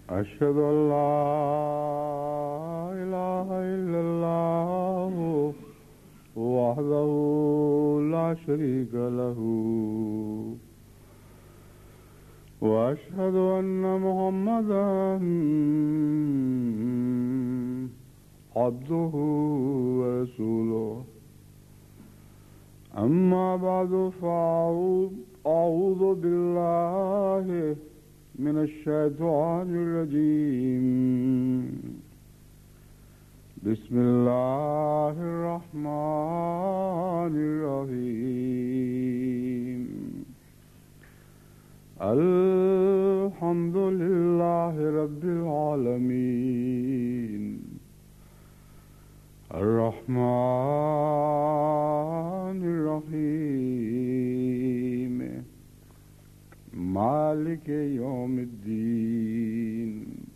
أشهد أن لا إله إلا الله وحده لا شريك له وأشهد أن محمدا عبده ورسوله أما بعد فأعوذ بالله من الشيطان الرجيم بسم الله الرحمن الرحيم الحمد لله رب العالمين الرحمن الرحيم مالك يوم الدين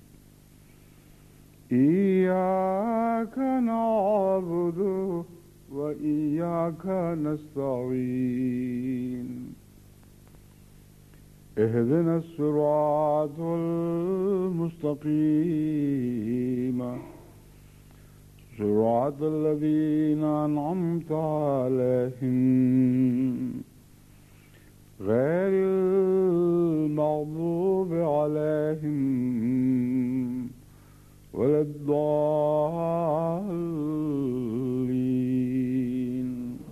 إياك نعبد وإياك نستعين اهدنا الصراط المستقيم صراط الذين أنعمت عليهم غير المغضوب عليهم ولا الضالين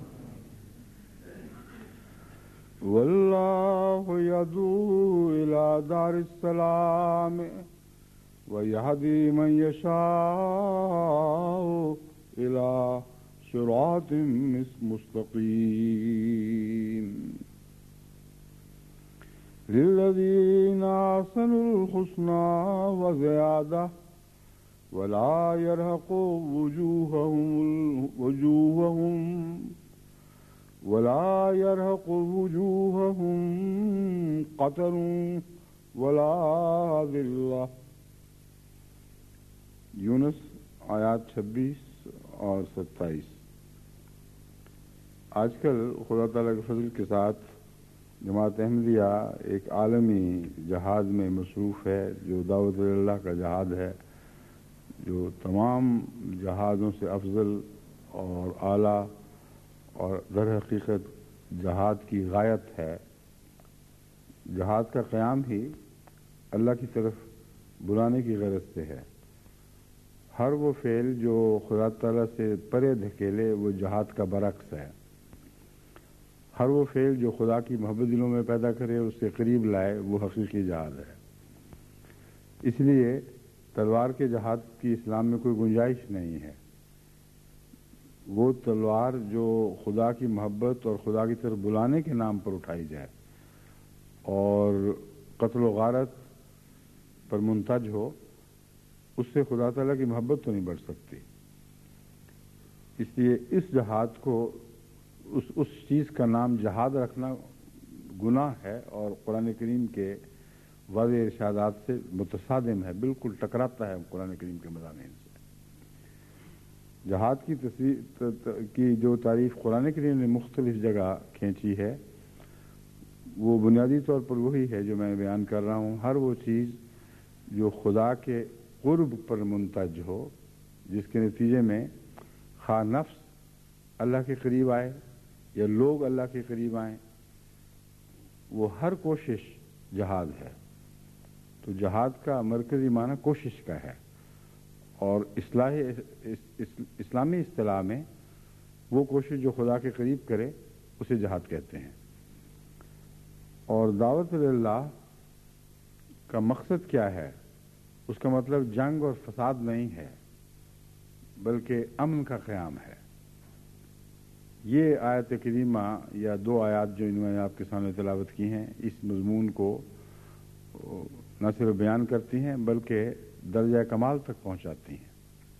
والله يدعو إلى دار السلام ويهدي من يشاء إلى صراط مستقيم للذين أحسنوا الحسنى وزيادة ولا يرهق وجوههم قتر ولا ذلة. یونس آیات 26 اور 27. آج کل خدا تعالیٰ کے فضل کے ساتھ جماعت احمدیہ ایک عالمی جہاد میں مصروف ہے جو دعوت اللہ کا جہاد ہے، جو تمام جہادوں سے افضل اور اعلیٰ اور در حقیقت جہاد کی غایت ہے. جہاد کا قیام ہی اللہ کی طرف بلانے کی غرض سے ہے. ہر وہ فعل جو خدا تعالیٰ سے پرے دھکیلے وہ جہاد کا برعکس ہے. ہر وہ فعل جو خدا کی محبت دلوں میں پیدا کرے اس سے قریب لائے وہ حقیقی جہاد ہے. اس لیے تلوار کے جہاد کی اسلام میں کوئی گنجائش نہیں ہے. وہ تلوار جو خدا کی محبت اور خدا کی طرف بلانے کے نام پر اٹھائی جائے اور قتل و غارت پر منتج ہو، اس سے خدا تعالیٰ کی محبت تو نہیں بڑھ سکتی. اس لیے اس جہاد کو اس چیز کا نام جہاد رکھنا گناہ ہے اور قرآن کریم کے واضح ارشادات سے متصادم ہے، بالکل ٹکراتا ہے قرآن کریم کے مضامین سے. جہاد کی جو تعریف قرآن کریم نے مختلف جگہ کھینچی ہے وہ بنیادی طور پر وہی ہے جو میں بیان کر رہا ہوں. ہر وہ چیز جو خدا کے قرب پر منتج ہو، جس کے نتیجے میں خواہ نفس اللہ کے قریب آئے یا لوگ اللہ کے قریب آئیں، وہ ہر کوشش جہاد ہے. تو جہاد کا مرکزی معنی کوشش کا ہے، اور اسلامی اصطلاح میں وہ کوشش جو خدا کے قریب کرے اسے جہاد کہتے ہیں. اور دعوت اللہ کا مقصد کیا ہے؟ اس کا مطلب جنگ اور فساد نہیں ہے بلکہ امن کا قیام ہے. یہ آیت کریمہ یا دو آیات جو انہوں نے آپ کے سامنے تلاوت کی ہیں اس مضمون کو نہ صرف بیان کرتی ہیں بلکہ درجہ کمال تک پہنچاتی ہیں.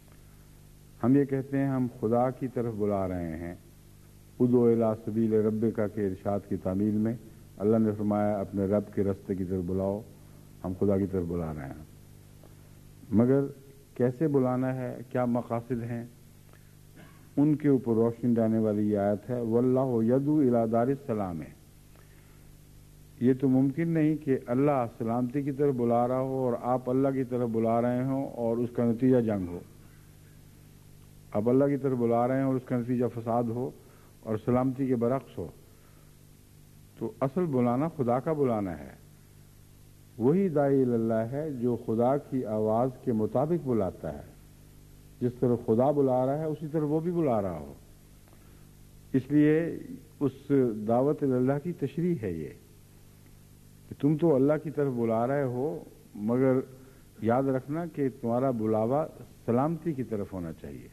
ہم یہ کہتے ہیں ہم خدا کی طرف بلا رہے ہیں. ادعو الی سبیل ربک کے ارشاد کی تعمیل میں اللہ نے فرمایا اپنے رب کے راستے کی طرف بلاؤ. ہم خدا کی طرف بلا رہے ہیں، مگر کیسے بلانا ہے، کیا مقاصد ہیں، ان کے اوپر روشنی ڈالنے والی یہ آیت ہے. واللہ یدعو الی دار السلام. یہ تو ممکن نہیں کہ اللہ سلامتی کی طرف بلا رہا ہو اور آپ اللہ کی طرف بلا رہے ہوں اور اس کا نتیجہ جنگ ہو. آپ اللہ کی طرف بلا رہے ہیں اور اس کا نتیجہ فساد ہو اور سلامتی کے برعکس ہو. تو اصل بلانا خدا کا بلانا ہے. وہی داعی اللہ ہے جو خدا کی آواز کے مطابق بلاتا ہے. جس طرح خدا بلا رہا ہے اسی طرح وہ بھی بلا رہا ہو. اس لیے اس دعوت اللہ کی تشریح ہے یہ کہ تم تو اللہ کی طرف بلا رہے ہو، مگر یاد رکھنا کہ تمہارا بلاوا سلامتی کی طرف ہونا چاہیے،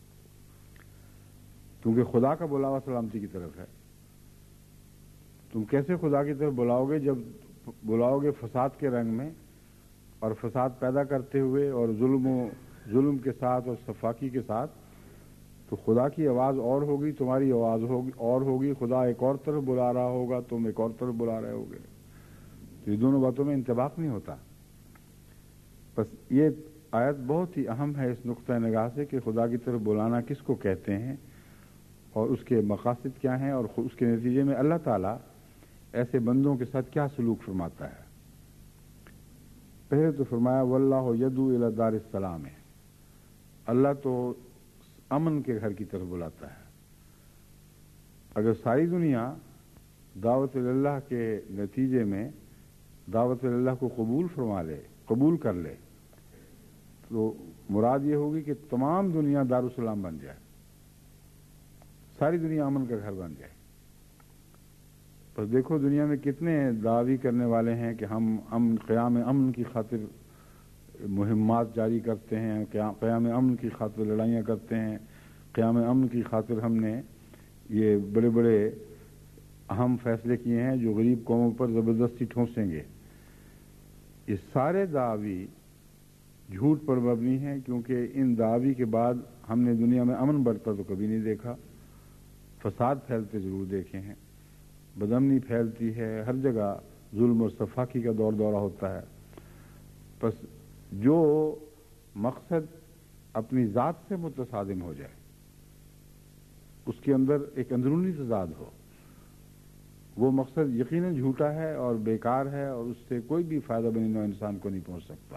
کیونکہ خدا کا بلاوا سلامتی کی طرف ہے. تم کیسے خدا کی طرف بلاؤ گے جب بلاؤ گے فساد کے رنگ میں اور فساد پیدا کرتے ہوئے اور ظلم کے ساتھ اور صفاقی کے ساتھ؟ تو خدا کی آواز اور ہوگی، تمہاری آواز اور ہوگی. خدا ایک اور طرف بلا رہا ہوگا، تم ایک اور طرف بلا رہے ہوگے. تو یہ دونوں باتوں میں انطباق نہیں ہوتا. بس یہ آیت بہت ہی اہم ہے اس نقطۂ نگاہ سے کہ خدا کی طرف بلانا کس کو کہتے ہیں اور اس کے مقاصد کیا ہیں اور اس کے نتیجے میں اللہ تعالیٰ ایسے بندوں کے ساتھ کیا سلوک فرماتا ہے. پہلے تو فرمایا واللہ یدعو الی دار السلام ہے. اللہ تو امن کے گھر کی طرف بلاتا ہے. اگر ساری دنیا دعوت اللہ کے نتیجے میں دعوت اللہ کو قبول کر لے تو مراد یہ ہوگی کہ تمام دنیا دارالسلام بن جائے، ساری دنیا امن کا گھر بن جائے. بس دیکھو دنیا میں کتنے دعوی کرنے والے ہیں کہ ہم قیام امن کی خاطر مہمات جاری کرتے ہیں، قیام امن کی خاطر لڑائیاں کرتے ہیں، قیام امن کی خاطر ہم نے یہ بڑے بڑے اہم فیصلے کیے ہیں جو غریب قوموں پر زبردستی ٹھونسیں گے. یہ سارے دعوی جھوٹ پر مبنی ہیں، کیونکہ ان دعوی کے بعد ہم نے دنیا میں امن بڑھتا تو کبھی نہیں دیکھا. فساد پھیلتے ضرور دیکھے ہیں، بدامنی پھیلتی ہے، ہر جگہ ظلم اور صفاقی کا دورہ ہوتا ہے. بس جو مقصد اپنی ذات سے متصادم ہو جائے، اس کے اندر ایک اندرونی تضاد ہو، وہ مقصد یقیناً جھوٹا ہے اور بیکار ہے اور اس سے کوئی بھی فائدہ بنی نوع انسان کو نہیں پہنچ سکتا.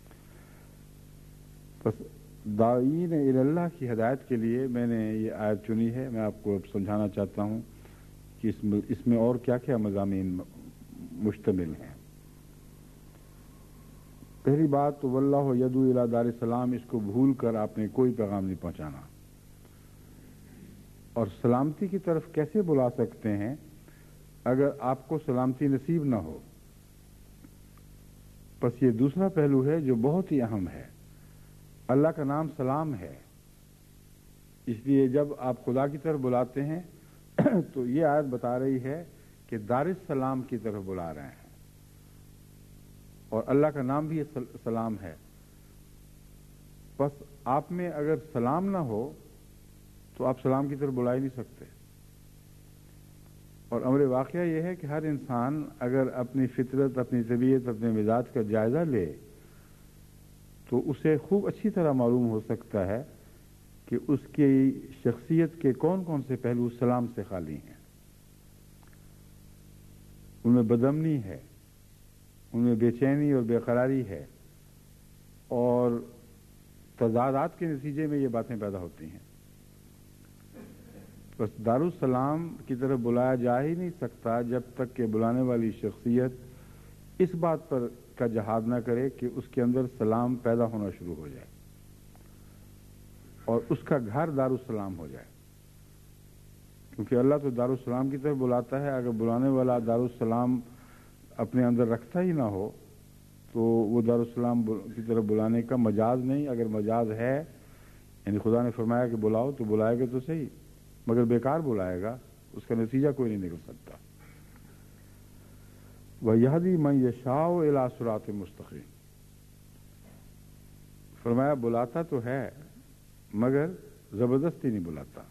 بس داعین الی اللہ کی ہدایت کے لیے میں نے یہ آیت چنی ہے. میں آپ کو اب سمجھانا چاہتا ہوں کہ اس میں اور کیا کیا مضامین مشتمل ہیں. پہلی بات تو واللہ یدعو الی دار السلام، اس کو بھول کر آپ نے کوئی پیغام نہیں پہنچانا. اور سلامتی کی طرف کیسے بلا سکتے ہیں اگر آپ کو سلامتی نصیب نہ ہو؟ بس یہ دوسرا پہلو ہے جو بہت ہی اہم ہے. اللہ کا نام سلام ہے، اس لیے جب آپ خدا کی طرف بلاتے ہیں تو یہ آیت بتا رہی ہے کہ دار السلام کی طرف بلا رہے ہیں، اور اللہ کا نام بھی سلام ہے. بس آپ میں اگر سلام نہ ہو تو آپ سلام کی طرف بلا ہی نہیں سکتے. اور امر واقعہ یہ ہے کہ ہر انسان اگر اپنی فطرت، اپنی طبیعت، اپنے مزاج کا جائزہ لے تو اسے خوب اچھی طرح معلوم ہو سکتا ہے کہ اس کی شخصیت کے کون کون سے پہلو سلام سے خالی ہیں. ان میں بدامنی ہے، ان میں بے چینی اور بے قراری ہے، اور تضادات کے نتیجے میں یہ باتیں پیدا ہوتی ہیں. بس دارالسلام کی طرف بلایا جا ہی نہیں سکتا جب تک کہ بلانے والی شخصیت اس بات پر کا جہاد نہ کرے کہ اس کے اندر سلام پیدا ہونا شروع ہو جائے اور اس کا گھر دارالسلام ہو جائے. کیونکہ اللہ تو دارالسلام کی طرف بلاتا ہے. اگر بلانے والا دارالسلام اپنے اندر رکھتا ہی نہ ہو تو وہ دارالسلام کی طرف بلانے کا مجاز نہیں. اگر مجاز ہے، یعنی خدا نے فرمایا کہ بلاؤ تو بلائے گا تو صحیح، مگر بیکار بلائے گا، اس کا نتیجہ کوئی نہیں نکل سکتا. وَيَهْدِي مَن يَشَاءُ إِلَىٰ صِرَاطٍ مُسْتَقِيمٍ. فرمایا بلاتا تو ہے مگر زبردستی نہیں بلاتا،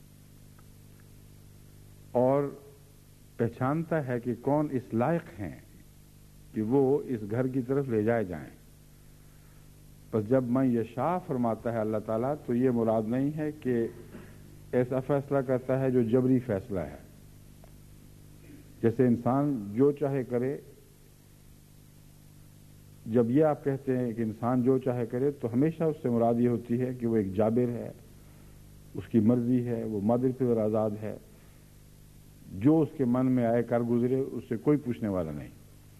اور پہچانتا ہے کہ کون اس لائق ہیں کہ وہ اس گھر کی طرف لے جائے جائیں. بس جب من یشاء فرماتا ہے اللہ تعالیٰ تو یہ مراد نہیں ہے کہ ایسا فیصلہ کرتا ہے جو جبری فیصلہ ہے. جیسے انسان جو چاہے کرے، جب یہ آپ کہتے ہیں کہ انسان جو چاہے کرے تو ہمیشہ اس سے مراد یہ ہوتی ہے کہ وہ ایک جابر ہے، اس کی مرضی ہے، وہ مادر پر آزاد ہے، جو اس کے من میں آئے کر گزرے، اس سے کوئی پوچھنے والا نہیں۔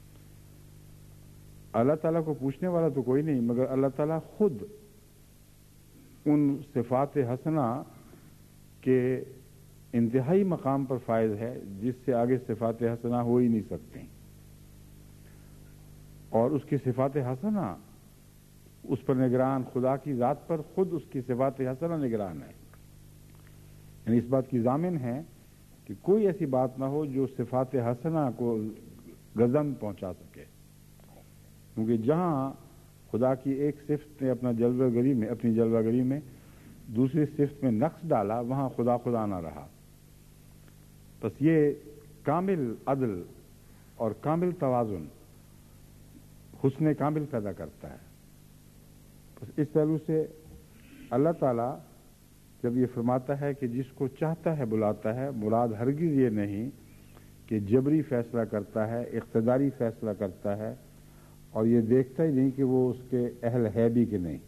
اللہ تعالیٰ کو پوچھنے والا تو کوئی نہیں، مگر اللہ تعالیٰ خود ان صفات حسنہ کے انتہائی مقام پر فائز ہے جس سے آگے صفات حسنہ ہو ہی نہیں سکتے، اور اس کی صفات حسنہ اس پر نگران، خدا کی ذات پر خود اس کی صفات حسنہ نگران ہے، یعنی اس بات کی ضامن ہے کہ کوئی ایسی بات نہ ہو جو صفات حسنہ کو غضب پہنچا سکے، کیونکہ جہاں خدا کی ایک صفت نے اپنی جلوہ گری میں دوسری صفت میں نقص ڈالا، وہاں خدا خدا نہ رہا۔ بس یہ کامل عدل اور کامل توازن حسن کامل پیدا کرتا ہے۔ بس اس پہلو سے اللہ تعالیٰ جب یہ فرماتا ہے کہ جس کو چاہتا ہے بلاتا ہے، مراد ہرگز یہ نہیں کہ جبری فیصلہ کرتا ہے، اقتداری فیصلہ کرتا ہے، اور یہ دیکھتا ہی نہیں کہ وہ اس کے اہل ہے بھی کہ نہیں۔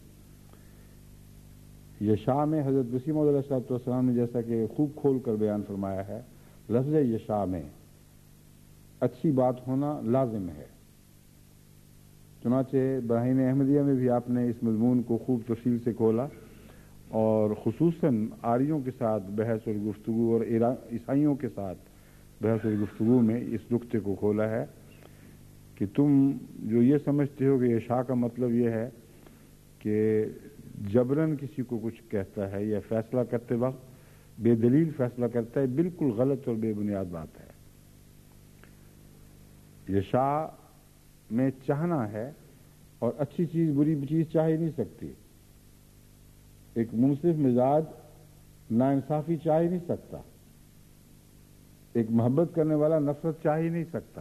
یشاء میں حضرت مسیح موعود علیہ السلام نے جیسا کہ خوب کھول کر بیان فرمایا ہے، لفظ یشاء میں اچھی بات ہونا لازم ہے۔ چنانچہ براہین احمدیہ میں بھی آپ نے اس مضمون کو خوب تفصیل سے کھولا، اور خصوصاً آریوں کے ساتھ بحث اور گفتگو اور عیسائیوں کے ساتھ بحث اور گفتگو میں اس نقطے کو کھولا ہے کہ تم جو یہ سمجھتے ہو کہ یشاء کا مطلب یہ ہے کہ جبراً کسی کو کچھ کہتا ہے یا فیصلہ کرتے وقت بے دلیل فیصلہ کرتا ہے، بالکل غلط اور بے بنیاد بات ہے۔ یشاء میں چاہنا ہے، اور اچھی چیز بری چیز چاہ ہی نہیں سکتی۔ ایک منصف مزاج ناانصافی چاہ ہی نہیں سکتا، ایک محبت کرنے والا نفرت چاہ ہی نہیں سکتا۔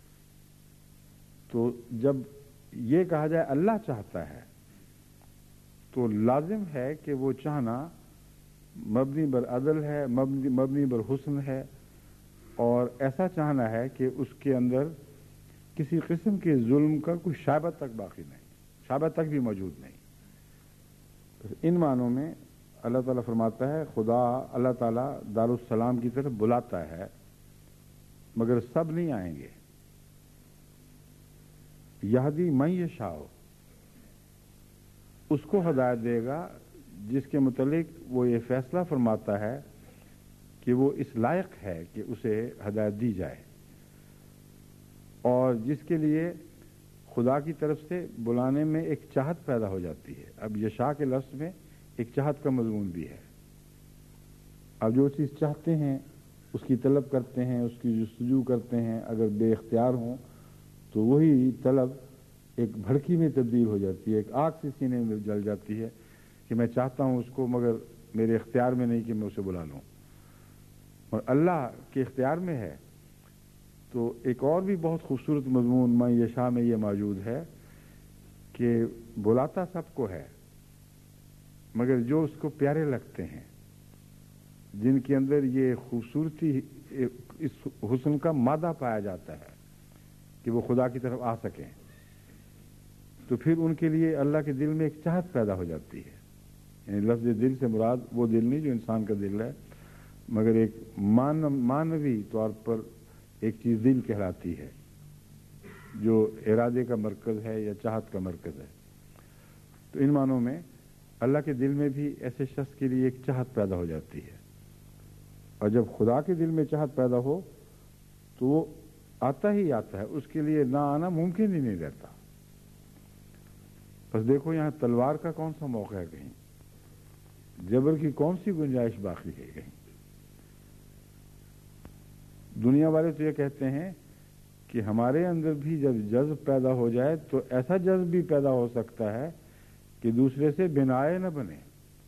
تو جب یہ کہا جائے اللہ چاہتا ہے تو لازم ہے کہ وہ چاہنا مبنی بر عدل ہے، مبنی بر حسن ہے، اور ایسا چاہنا ہے کہ اس کے اندر کسی قسم کے ظلم کا کوئی شائبہ تک باقی نہیں، شائبہ تک بھی موجود نہیں۔ ان معنوں میں اللہ تعالیٰ فرماتا ہے، اللہ تعالیٰ دارالسلام کی طرف بلاتا ہے، مگر سب نہیں آئیں گے۔ یہدی من یشاء، اس کو ہدایت دے گا جس کے متعلق وہ یہ فیصلہ فرماتا ہے کہ وہ اس لائق ہے کہ اسے ہدایت دی جائے، اور جس کے لیے خدا کی طرف سے بلانے میں ایک چاہت پیدا ہو جاتی ہے۔ اب یشاء کے لفظ میں ایک چاہت کا مضمون بھی ہے۔ اب جو چیز چاہتے ہیں اس کی طلب کرتے ہیں، اس کی جستجو کرتے ہیں، اگر بے اختیار ہوں تو وہی طلب ایک بھڑکی میں تبدیل ہو جاتی ہے، ایک آگ سی سینے میں جل جاتی ہے کہ میں چاہتا ہوں اس کو، مگر میرے اختیار میں نہیں کہ میں اسے بلا لوں، اور اللہ کے اختیار میں ہے۔ تو ایک اور بھی بہت خوبصورت مضمون من یشاء میں یہ موجود ہے کہ بلاتا سب کو ہے، مگر جو اس کو پیارے لگتے ہیں، جن کے اندر یہ خوبصورتی، اس حسن کا مادہ پایا جاتا ہے کہ وہ خدا کی طرف آ سکیں، تو پھر ان کے لیے اللہ کے دل میں ایک چاہت پیدا ہو جاتی ہے۔ یعنی لفظ دل سے مراد وہ دل نہیں جو انسان کا دل ہے، مگر ایک مانوی طور پر ایک چیز دل کہلاتی ہے جو ارادے کا مرکز ہے یا چاہت کا مرکز ہے۔ تو ان معنوں میں اللہ کے دل میں بھی ایسے شخص کے لیے ایک چاہت پیدا ہو جاتی ہے، اور جب خدا کے دل میں چاہت پیدا ہو تو وہ آتا ہی آتا ہے، اس کے لیے نہ آنا ممکن ہی نہیں رہتا۔ بس دیکھو یہاں تلوار کا کون سا موقع ہے، کہیں جبر کی کون سی گنجائش باقی ہے؟ کہیں دنیا والے تو یہ کہتے ہیں کہ ہمارے اندر بھی جب جذب پیدا ہو جائے تو ایسا جذب بھی پیدا ہو سکتا ہے کہ دوسرے سے بنائے نہ بنے،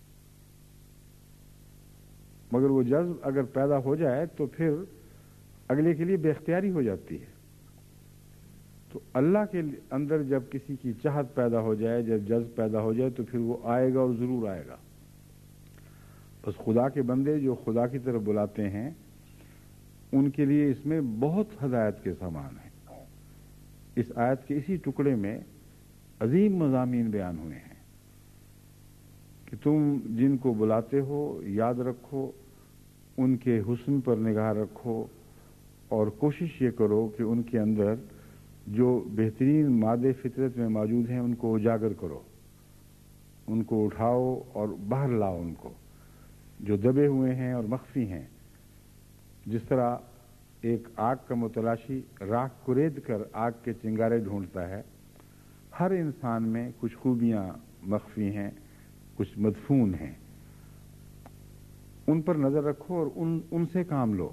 مگر وہ جذب اگر پیدا ہو جائے تو پھر اگلے کے لیے بے اختیاری ہو جاتی ہے۔ تو اللہ کے اندر جب کسی کی چاہت پیدا ہو جائے، جب جذب پیدا ہو جائے، تو پھر وہ آئے گا اور ضرور آئے گا۔ بس خدا کے بندے جو خدا کی طرف بلاتے ہیں ان کے لیے اس میں بہت ہدایت کے سامان ہیں۔ اس آیت کے اسی ٹکڑے میں عظیم مضامین بیان ہوئے ہیں کہ تم جن کو بلاتے ہو یاد رکھو، ان کے حسن پر نگاہ رکھو، اور کوشش یہ کرو کہ ان کے اندر جو بہترین مادے فطرت میں موجود ہیں ان کو اجاگر کرو، ان کو اٹھاؤ اور باہر لاؤ، ان کو جو دبے ہوئے ہیں اور مخفی ہیں۔ جس طرح ایک آگ کا متلاشی راکھ کو رید کر آگ کے چنگارے ڈھونڈتا ہے، ہر انسان میں کچھ خوبیاں مخفی ہیں، کچھ مدفون ہیں، ان پر نظر رکھو اور ان سے کام لو۔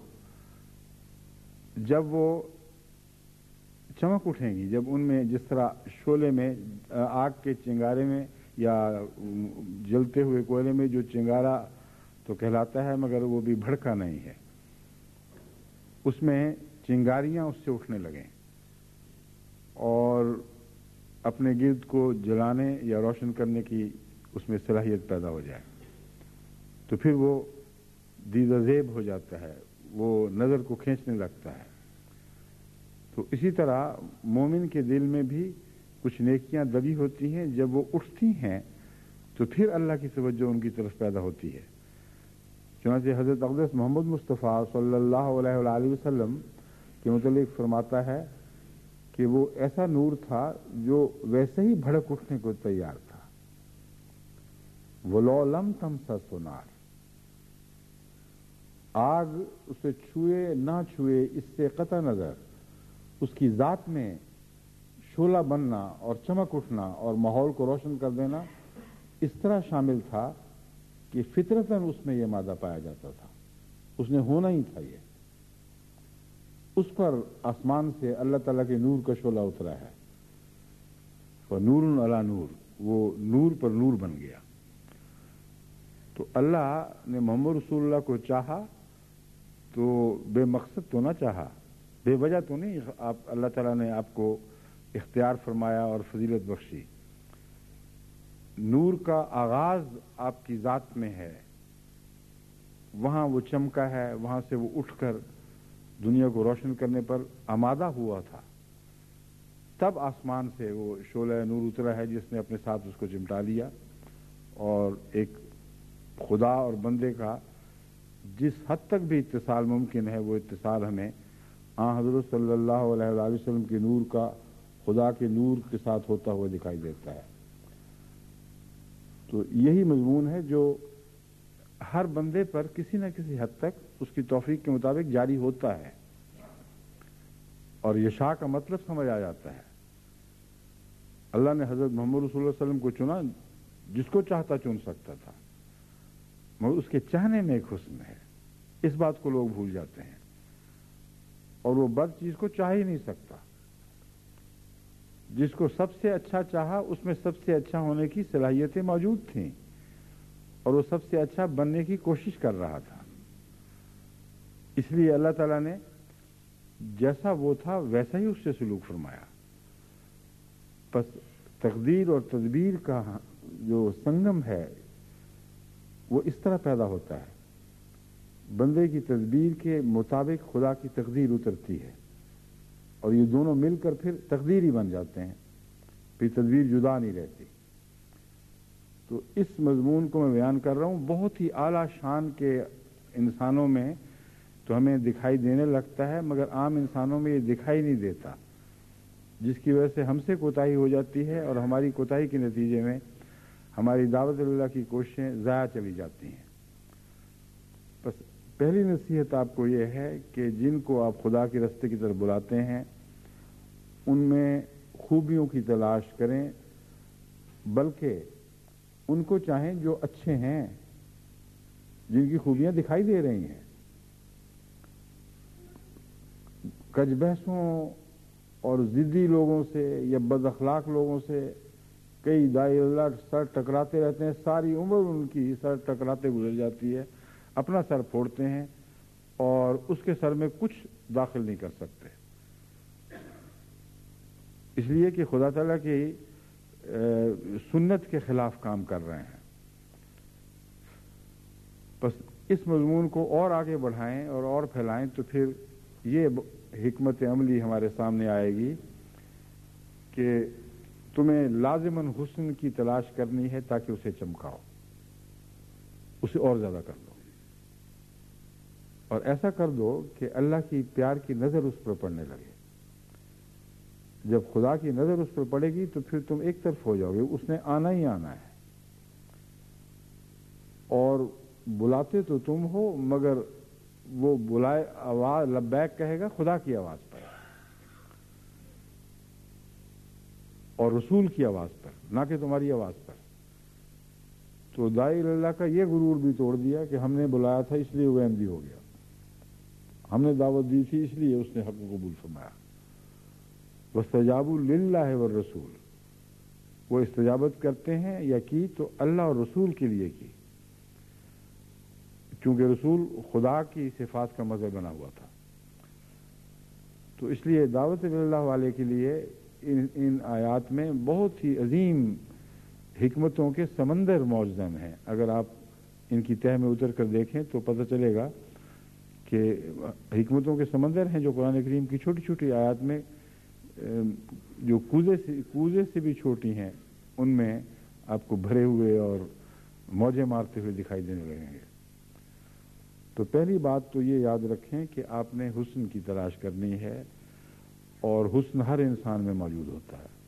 جب وہ چمک اٹھیں گی، جب ان میں جس طرح شعلے میں آگ کے چنگارے میں یا جلتے ہوئے کوئلے میں جو چنگارا تو کہلاتا ہے مگر وہ بھی بھڑکا نہیں ہے، اس میں چنگاریاں اس سے اٹھنے لگیں اور اپنے گرد کو جلانے یا روشن کرنے کی اس میں صلاحیت پیدا ہو جائے، تو پھر وہ دیدہ زیب ہو جاتا ہے، وہ نظر کو کھینچنے لگتا ہے۔ تو اسی طرح مومن کے دل میں بھی کچھ نیکیاں دبی ہوتی ہیں، جب وہ اٹھتی ہیں تو پھر اللہ کی توجہ ان کی طرف پیدا ہوتی ہے۔ چنانچہ حضرت اقدس محمد مصطفیٰ صلی اللہ علیہ وآلہ وسلم کے متعلق فرماتا ہے کہ وہ ایسا نور تھا جو ویسے ہی بھڑک اٹھنے کو تیار تھا۔ وَلَوْ لَمْ تَمْسَسْهُ نَارٌ، آگ اسے چھوئے نہ چھوئے اس سے قطع نظر اس کی ذات میں شعلہ بننا اور چمک اٹھنا اور ماحول کو روشن کر دینا اس طرح شامل تھا کہ فطرتاً اس میں یہ مادہ پایا جاتا تھا، اس نے ہونا ہی تھا۔ یہ اس پر آسمان سے اللہ تعالیٰ کے نور کا شعلہ اترا ہے، فَنُورٌ عَلَى نور، وہ نور پر نور بن گیا۔ تو اللہ نے محمد رسول اللہ کو چاہا تو بے مقصد تو نہ چاہا، بے وجہ تو نہیں۔ اللہ تعالیٰ نے آپ کو اختیار فرمایا اور فضیلت بخشی۔ نور کا آغاز آپ کی ذات میں ہے، وہاں وہ چمکا ہے، وہاں سے وہ اٹھ کر دنیا کو روشن کرنے پر آمادہ ہوا تھا، تب آسمان سے وہ شعلہ نور اترا ہے جس نے اپنے ساتھ اس کو چمٹا لیا، اور ایک خدا اور بندے کا جس حد تک بھی اتصال ممکن ہے وہ اتصال ہمیں حضرت صلی اللہ علیہ وآلہ وسلم کے نور کا خدا کے نور کے ساتھ ہوتا ہوا دکھائی دیتا ہے۔ تو یہی مضمون ہے جو ہر بندے پر کسی نہ کسی حد تک اس کی توفیق کے مطابق جاری ہوتا ہے، اور یشاء کا مطلب سمجھ آ جاتا ہے۔ اللہ نے حضرت محمد رسول اللہ علیہ وسلم کو چنا، جس کو چاہتا چن سکتا تھا، مگر اس کے چاہنے میں ایک حسن ہے، اس بات کو لوگ بھول جاتے ہیں، اور وہ بد چیز کو چاہ ہی نہیں سکتا۔ جس کو سب سے اچھا چاہا اس میں سب سے اچھا ہونے کی صلاحیتیں موجود تھیں، اور وہ سب سے اچھا بننے کی کوشش کر رہا تھا۔ اس لیے اللہ تعالیٰ نے جیسا وہ تھا ویسا ہی اس سے سلوک فرمایا۔ پس تقدیر اور تدبیر کا جو سنگم ہے وہ اس طرح پیدا ہوتا ہے، بندے کی تدبیر کے مطابق خدا کی تقدیر اترتی ہے، اور یہ دونوں مل کر پھر تقدیر ہی بن جاتے ہیں، پھر تدبیر جدا نہیں رہتی۔ تو اس مضمون کو میں بیان کر رہا ہوں، بہت ہی اعلیٰ شان کے انسانوں میں تو ہمیں دکھائی دینے لگتا ہے، مگر عام انسانوں میں یہ دکھائی نہیں دیتا، جس کی وجہ سے ہم سے کوتاہی ہو جاتی ہے، اور ہماری کوتاہی کے نتیجے میں ہماری دعوت اللہ کی کوششیں ضائع چلی جاتی ہیں۔ بس پہلی نصیحت آپ کو یہ ہے کہ جن کو آپ خدا کے راستے کی طرف بلاتے ہیں ان میں خوبیوں کی تلاش کریں، بلکہ ان کو چاہیں جو اچھے ہیں، جن کی خوبیاں دکھائی دے رہی ہیں۔ کج بحثوں اور ضدی لوگوں سے یا بد اخلاق لوگوں سے کئی داعی اللہ سر ٹکراتے رہتے ہیں، ساری عمر ان کی سر ٹکراتے گزر جاتی ہے، اپنا سر پھوڑتے ہیں اور اس کے سر میں کچھ داخل نہیں کر سکتے، اس لیے کہ خدا تعالیٰ کی سنت کے خلاف کام کر رہے ہیں۔ بس اس مضمون کو اور آگے بڑھائیں اور پھیلائیں تو پھر یہ حکمت عملی ہمارے سامنے آئے گی کہ تمہیں لازماً حسن کی تلاش کرنی ہے تاکہ اسے چمکاؤ، اسے اور زیادہ کر دو، اور ایسا کر دو کہ اللہ کی پیار کی نظر اس پر پڑنے لگے۔ جب خدا کی نظر اس پر پڑے گی تو پھر تم ایک طرف ہو جاؤ گے، اس نے آنا ہی آنا ہے، اور بلاتے تو تم ہو مگر وہ بلائے آواز لبیک کہے گا خدا کی آواز پر اور رسول کی آواز پر، نہ کہ تمہاری آواز پر۔ تو داعی اللہ کا یہ غرور بھی توڑ دیا کہ ہم نے بلایا تھا اس لیے وہ احمدی ہو گیا، ہم نے دعوت دی تھی اس لیے اس نے حق کو قبول فرمایا۔ وَاسْتَجَابُوا لِلَّهِ وَالرَّسُولِ، وہ استجابت کرتے ہیں یا کی تو اللہ اور رسول کے لیے کی، کیونکہ رسول خدا کی صفات کا مظہر بنا ہوا تھا۔ تو اس لیے دعوت اللہ والے کے لیے ان آیات میں بہت ہی عظیم حکمتوں کے سمندر موجود ہیں۔ اگر آپ ان کی تہہ میں اتر کر دیکھیں تو پتہ چلے گا کہ حکمتوں کے سمندر ہیں جو قرآن کریم کی چھوٹی چھوٹی آیات میں جو کوزے سے بھی چھوٹی ہیں ان میں آپ کو بھرے ہوئے اور موجیں مارتے ہوئے دکھائی دینے لگیں گے۔ تو پہلی بات تو یہ یاد رکھیں کہ آپ نے حسن کی تلاش کرنی ہے، اور حسن ہر انسان میں موجود ہوتا ہے،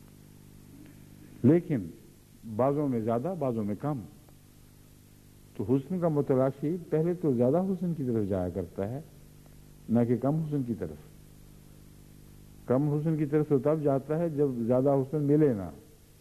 لیکن بعضوں میں زیادہ بعضوں میں کم۔ تو حسن کا متلاشی پہلے تو زیادہ حسن کی طرف جایا کرتا ہے، نہ کہ کم حسن کی طرف۔ کم حسن کی طرف تو تب جاتا ہے جب زیادہ حسن ملے نہ۔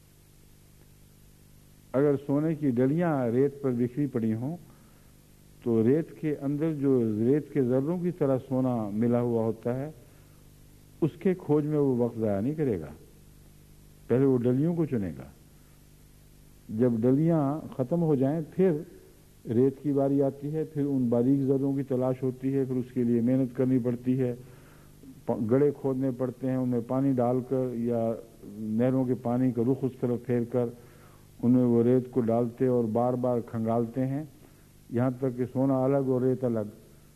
اگر سونے کی ڈلیاں ریت پر بکھری پڑی ہوں تو ریت کے اندر جو ریت کے ذروں کی طرح سونا ملا ہوا ہوتا ہے اس کے کھوج میں وہ وقت ضائع نہیں کرے گا، پہلے وہ ڈلیوں کو چنے گا۔ جب ڈلیاں ختم ہو جائیں پھر ریت کی باری آتی ہے، پھر ان باریک ذروں کی تلاش ہوتی ہے، پھر اس کے لیے محنت کرنی پڑتی ہے، گڑھے کھودنے پڑتے ہیں، ان میں پانی ڈال کر یا نہروں کے پانی کا رخ اس طرف پھیر کر ان میں وہ ریت کو ڈالتے اور بار بار کھنگالتے ہیں یہاں تک کہ سونا الگ اور ریت الگ۔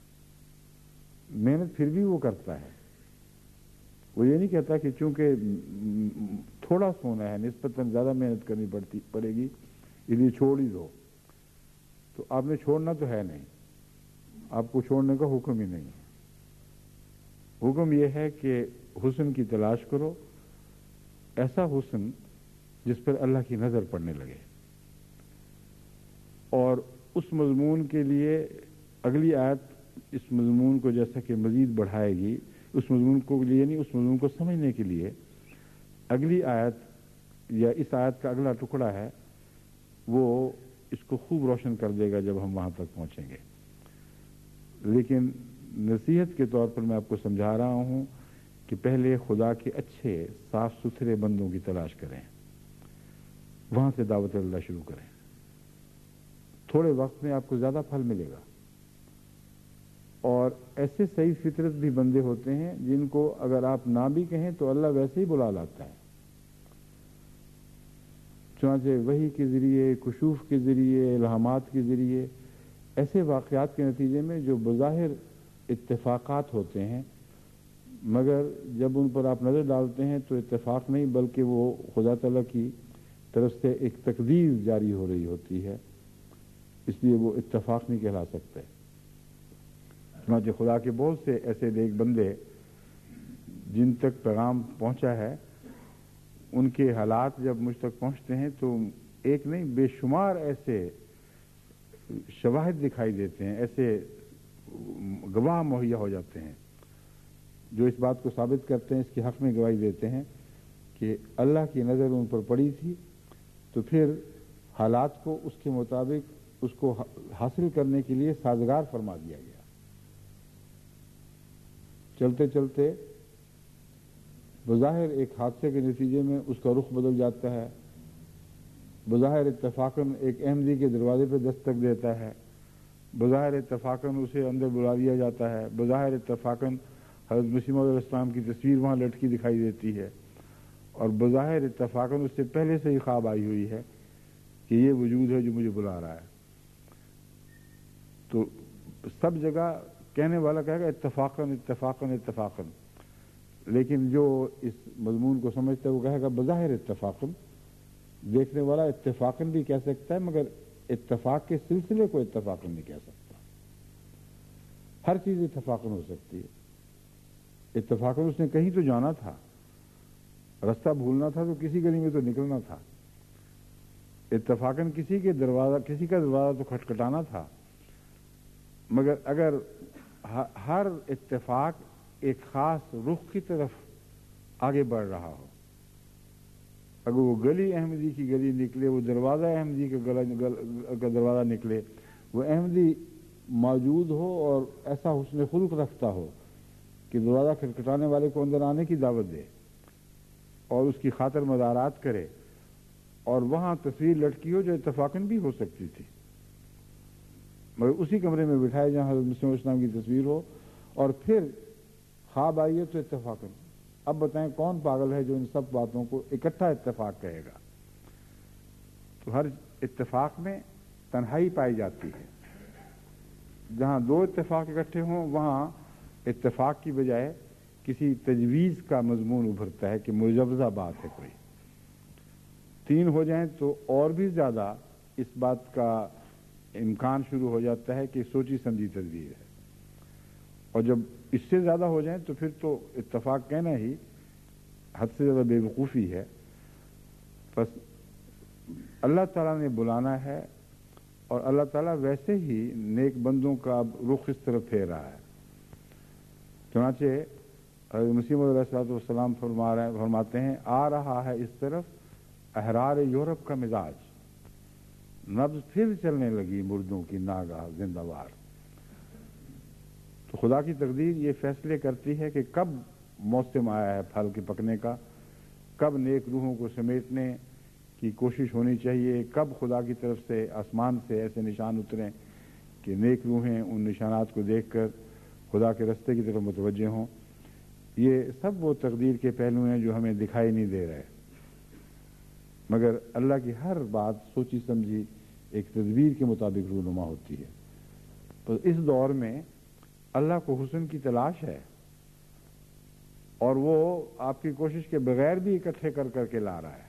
محنت پھر بھی وہ کرتا ہے، وہ یہ نہیں کہتا کہ چونکہ تھوڑا سونا ہے نسبتاً زیادہ محنت کرنی پڑے گی اس لیے چھوڑ ہی دو۔ تو آپ نے چھوڑنا تو ہے نہیں، آپ کو چھوڑنے کا حکم ہی نہیں ہے۔ حکم یہ ہے کہ حسن کی تلاش کرو، ایسا حسن جس پر اللہ کی نظر پڑنے لگے، اور اس مضمون کے لیے اگلی آیت اس مضمون کو جیسا کہ مزید بڑھائے گی، اس مضمون کو لیے نہیں، اس مضمون کو سمجھنے کے لیے اگلی آیت یا اس آیت کا اگلا ٹکڑا ہے وہ اس کو خوب روشن کر دے گا جب ہم وہاں تک پہنچیں گے۔ لیکن نصیحت کے طور پر میں آپ کو سمجھا رہا ہوں کہ پہلے خدا کے اچھے صاف ستھرے بندوں کی تلاش کریں، وہاں سے دعوت اللہ شروع کریں، تھوڑے وقت میں آپ کو زیادہ پھل ملے گا۔ اور ایسے صحیح فطرت بھی بندے ہوتے ہیں جن کو اگر آپ نہ بھی کہیں تو اللہ ویسے ہی بلا لاتا ہے، چنانچہ وحی کے ذریعے، کشوف کے ذریعے، الہامات کے ذریعے، ایسے واقعات کے نتیجے میں جو بظاہر اتفاقات ہوتے ہیں مگر جب ان پر آپ نظر ڈالتے ہیں تو اتفاق نہیں بلکہ وہ خدا تعالیٰ کی طرف سے ایک تقدیر جاری ہو رہی ہوتی ہے، اس لیے وہ اتفاق نہیں کہلا سکتے۔ چنانچہ خدا کے بہت سے ایسے نیک بندے جن تک پیغام پہنچا ہے ان کے حالات جب مجھ تک پہنچتے ہیں تو ایک نہیں بے شمار ایسے شواہد دکھائی دیتے ہیں، ایسے گواہ مہیا ہو جاتے ہیں جو اس بات کو ثابت کرتے ہیں، اس کے حق میں گواہی دیتے ہیں کہ اللہ کی نظر ان پر پڑی تھی، تو پھر حالات کو اس کے مطابق اس کو حاصل کرنے کے لیے سازگار فرما دیا گیا۔ چلتے چلتے بظاہر ایک حادثے کے نتیجے میں اس کا رخ بدل جاتا ہے، بظاہر اتفاقاً ایک احمدی کے دروازے پہ دستک دیتا ہے، بظاہر اتفاقاً اسے اندر بلا لیا جاتا ہے، بظاہر اتفاقاً حضرت مسیح موعود علیہ السلام کی تصویر وہاں لٹکی دکھائی دیتی ہے، اور بظاہر اتفاقاً اس سے پہلے سے ہی خواب آئی ہوئی ہے کہ یہ وجود ہے جو مجھے بلا رہا ہے۔ تو سب جگہ کہنے والا کہے گا اتفاقاً اتفاقاً اتفاقاً، لیکن جو اس مضمون کو سمجھتا ہے وہ کہے گا بظاہر اتفاقاً۔ دیکھنے والا اتفاقاً بھی کہہ سکتا ہے، مگر اتفاق کے سلسلے کو اتفاقاً نہیں کہہ سکتا۔ ہر چیز اتفاقاً ہو سکتی ہے۔ اتفاقاً اس نے کہیں تو جانا تھا، رستہ بھولنا تھا تو کسی گلی میں تو نکلنا تھا۔ اتفاقاً کسی کا دروازہ تو کھٹکھٹانا تھا، مگر اگر ہر اتفاق ایک خاص رخ کی طرف آگے بڑھ رہا ہو، اگر وہ گلی احمدی کی گلی نکلے، وہ دروازہ احمدی کا دروازہ نکلے، وہ احمدی موجود ہو اور ایسا حسن خلق رکھتا ہو کہ دروازہ کھٹکھٹانے والے کو اندر آنے کی دعوت دے اور اس کی خاطر مدارات کرے، اور وہاں تصویر لٹکی ہو جو اتفاقاً بھی ہو سکتی تھی، مگر اسی کمرے میں بٹھائے جہاں حضرت مسیح علیہ السلام کی تصویر ہو، اور پھر خواب آئیے تو اتفاقاً۔ اب بتائیں کون پاگل ہے جو ان سب باتوں کو اکٹھا اتفاق کہے گا؟ تو ہر اتفاق میں تنہائی پائی جاتی ہے۔ جہاں دو اتفاق اکٹھے ہوں وہاں اتفاق کی بجائے کسی تجویز کا مضمون ابھرتا ہے کہ مجوزہ بات ہے کوئی۔ تین ہو جائیں تو اور بھی زیادہ اس بات کا امکان شروع ہو جاتا ہے کہ سوچی سمجھی تدبیر ہے، اور جب اس سے زیادہ ہو جائیں تو پھر تو اتفاق کہنا ہی حد سے زیادہ بے وقوفی ہے۔ بس اللہ تعالیٰ نے بلانا ہے، اور اللہ تعالیٰ ویسے ہی نیک بندوں کا رخ اس طرف پھیر رہا ہے۔ چنانچہ حضرت مسیح علیہ الصلوۃ والسلام فرماتے ہیں آ رہا ہے اس طرف احرار یورپ کا مزاج، نبض پھر چلنے لگی مردوں کی ناگاہ زندہ وار۔ تو خدا کی تقدیر یہ فیصلے کرتی ہے کہ کب موسم آیا ہے پھل کے پکنے کا، کب نیک روحوں کو سمیٹنے کی کوشش ہونی چاہیے، کب خدا کی طرف سے آسمان سے ایسے نشان اتریں کہ نیک روحیں ان نشانات کو دیکھ کر خدا کے رستے کی طرف متوجہ ہوں۔ یہ سب وہ تقدیر کے پہلو ہیں جو ہمیں دکھائی نہیں دے رہے، مگر اللہ کی ہر بات سوچی سمجھی ایک تدبیر کے مطابق رونما ہوتی ہے۔ تو اس دور میں اللہ کو حسن کی تلاش ہے، اور وہ آپ کی کوشش کے بغیر بھی اکٹھے کر کر کے لا رہا ہے۔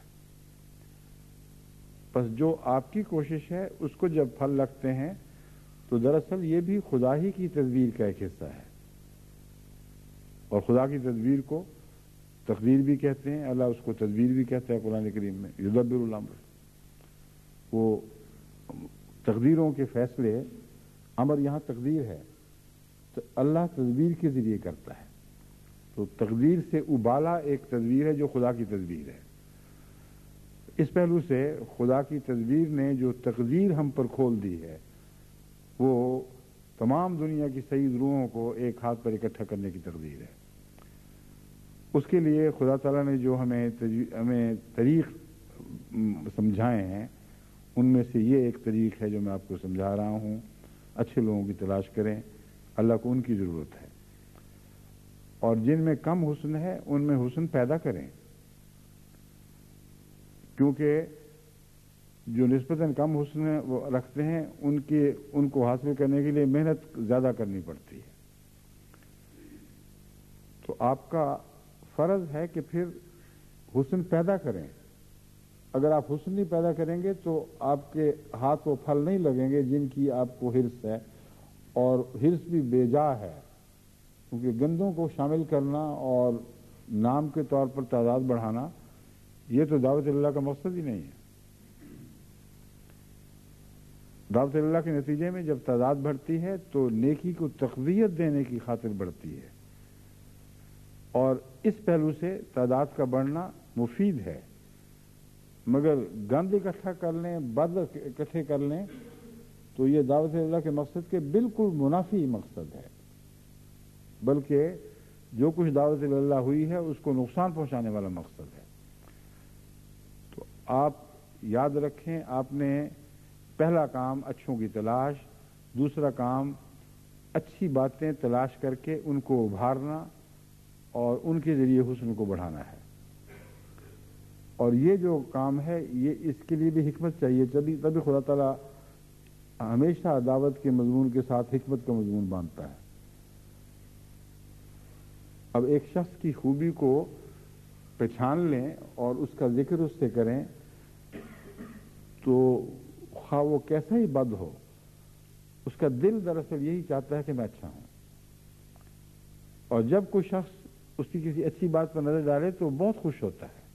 بس جو آپ کی کوشش ہے اس کو جب پھل لگتے ہیں تو دراصل یہ بھی خدا ہی کی تدبیر کا ایک حصہ ہے، اور خدا کی تدبیر کو تقدیر بھی کہتے ہیں، اللہ اس کو تدبیر بھی کہتا ہے قرآن کریم میں، یدبر الامر۔ وہ تقدیروں کے فیصلے، امر یہاں تقدیر ہے تو اللہ تدبیر کے ذریعے کرتا ہے، تو تقدیر سے ابالا ایک تدبیر ہے جو خدا کی تدبیر ہے۔ اس پہلو سے خدا کی تدبیر نے جو تقدیر ہم پر کھول دی ہے وہ تمام دنیا کی سعید روحوں کو ایک ہاتھ پر اکٹھا کرنے کی تقدیر ہے۔ اس کے لیے خدا تعالیٰ نے جو ہمیں طریق سمجھائے ہیں ان میں سے یہ ایک طریق ہے جو میں آپ کو سمجھا رہا ہوں۔ اچھے لوگوں کی تلاش کریں، اللہ کو ان کی ضرورت ہے، اور جن میں کم حسن ہے ان میں حسن پیدا کریں، کیونکہ جو نسبتاً کم حسن وہ رکھتے ہیں ان کو حاصل کرنے کے لیے محنت زیادہ کرنی پڑتی ہے۔ تو آپ کا فرض ہے کہ پھر حسن پیدا کریں۔ اگر آپ حسن نہیں پیدا کریں گے تو آپ کے ہاتھ وہ پھل نہیں لگیں گے جن کی آپ کو حرص ہے، اور حرص بھی بے جا ہے، کیونکہ گندوں کو شامل کرنا اور نام کے طور پر تعداد بڑھانا یہ تو دعوت اللہ کا مقصد ہی نہیں ہے۔ دعوت اللہ کے نتیجے میں جب تعداد بڑھتی ہے تو نیکی کو تقویت دینے کی خاطر بڑھتی ہے، اور اس پہلو سے تعداد کا بڑھنا مفید ہے، مگر گند اکٹھا کر لیں، بد اکٹھے کر لیں تو یہ دعوت اللہ کے مقصد کے بالکل منافی مقصد ہے، بلکہ جو کچھ دعوت اللہ ہوئی ہے اس کو نقصان پہنچانے والا مقصد ہے۔ تو آپ یاد رکھیں، آپ نے پہلا کام اچھوں کی تلاش، دوسرا کام اچھی باتیں تلاش کر کے ان کو ابھارنا اور ان کے ذریعے حسن کو بڑھانا ہے، اور یہ جو کام ہے یہ اس کے لیے بھی حکمت چاہیے، تبھی خدا تعالیٰ ہمیشہ دعوت کے مضمون کے ساتھ حکمت کا مضمون باندھتا ہے۔ اب ایک شخص کی خوبی کو پہچان لیں اور اس کا ذکر اس سے کریں تو خواہ وہ کیسا ہی بد ہو، اس کا دل دراصل یہی چاہتا ہے کہ میں اچھا ہوں، اور جب کوئی شخص اس کی کسی اچھی بات پر نظر ڈالے تو بہت خوش ہوتا ہے،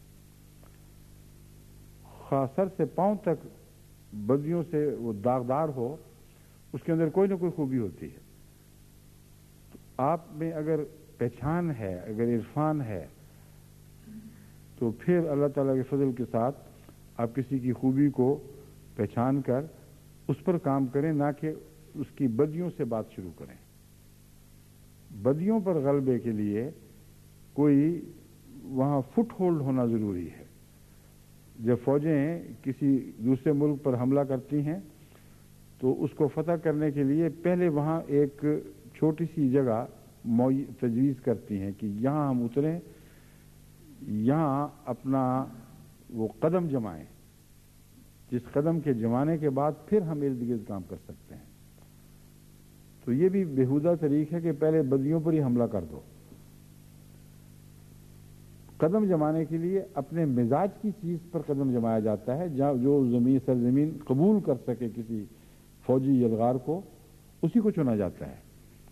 خواہ سر سے پاؤں تک بدیوں سے وہ داغدار ہو، اس کے اندر کوئی نہ کوئی خوبی ہوتی ہے۔ تو آپ میں اگر پہچان ہے، اگر عرفان ہے، تو پھر اللہ تعالیٰ کے فضل کے ساتھ آپ کسی کی خوبی کو پہچان کر اس پر کام کریں، نہ کہ اس کی بدیوں سے بات شروع کریں۔ بدیوں پر غلبے کے لیے کوئی وہاں فٹ ہولڈ ہونا ضروری ہے۔ جب فوجیں کسی دوسرے ملک پر حملہ کرتی ہیں تو اس کو فتح کرنے کے لیے پہلے وہاں ایک چھوٹی سی جگہ تجویز کرتی ہیں کہ یہاں ہم اتریں، یہاں اپنا وہ قدم جمائیں، جس قدم کے جمانے کے بعد پھر ہم ارد گرد کام کر سکتے ہیں۔ تو یہ بھی بےہودہ طریقہ ہے کہ پہلے بدیوں پر ہی حملہ کر دو۔ قدم جمانے کے لیے اپنے مزاج کی چیز پر قدم جمایا جاتا ہے، جو سرزمین قبول کر سکے کسی فوجی یلغار کو، اسی کو چنا جاتا ہے۔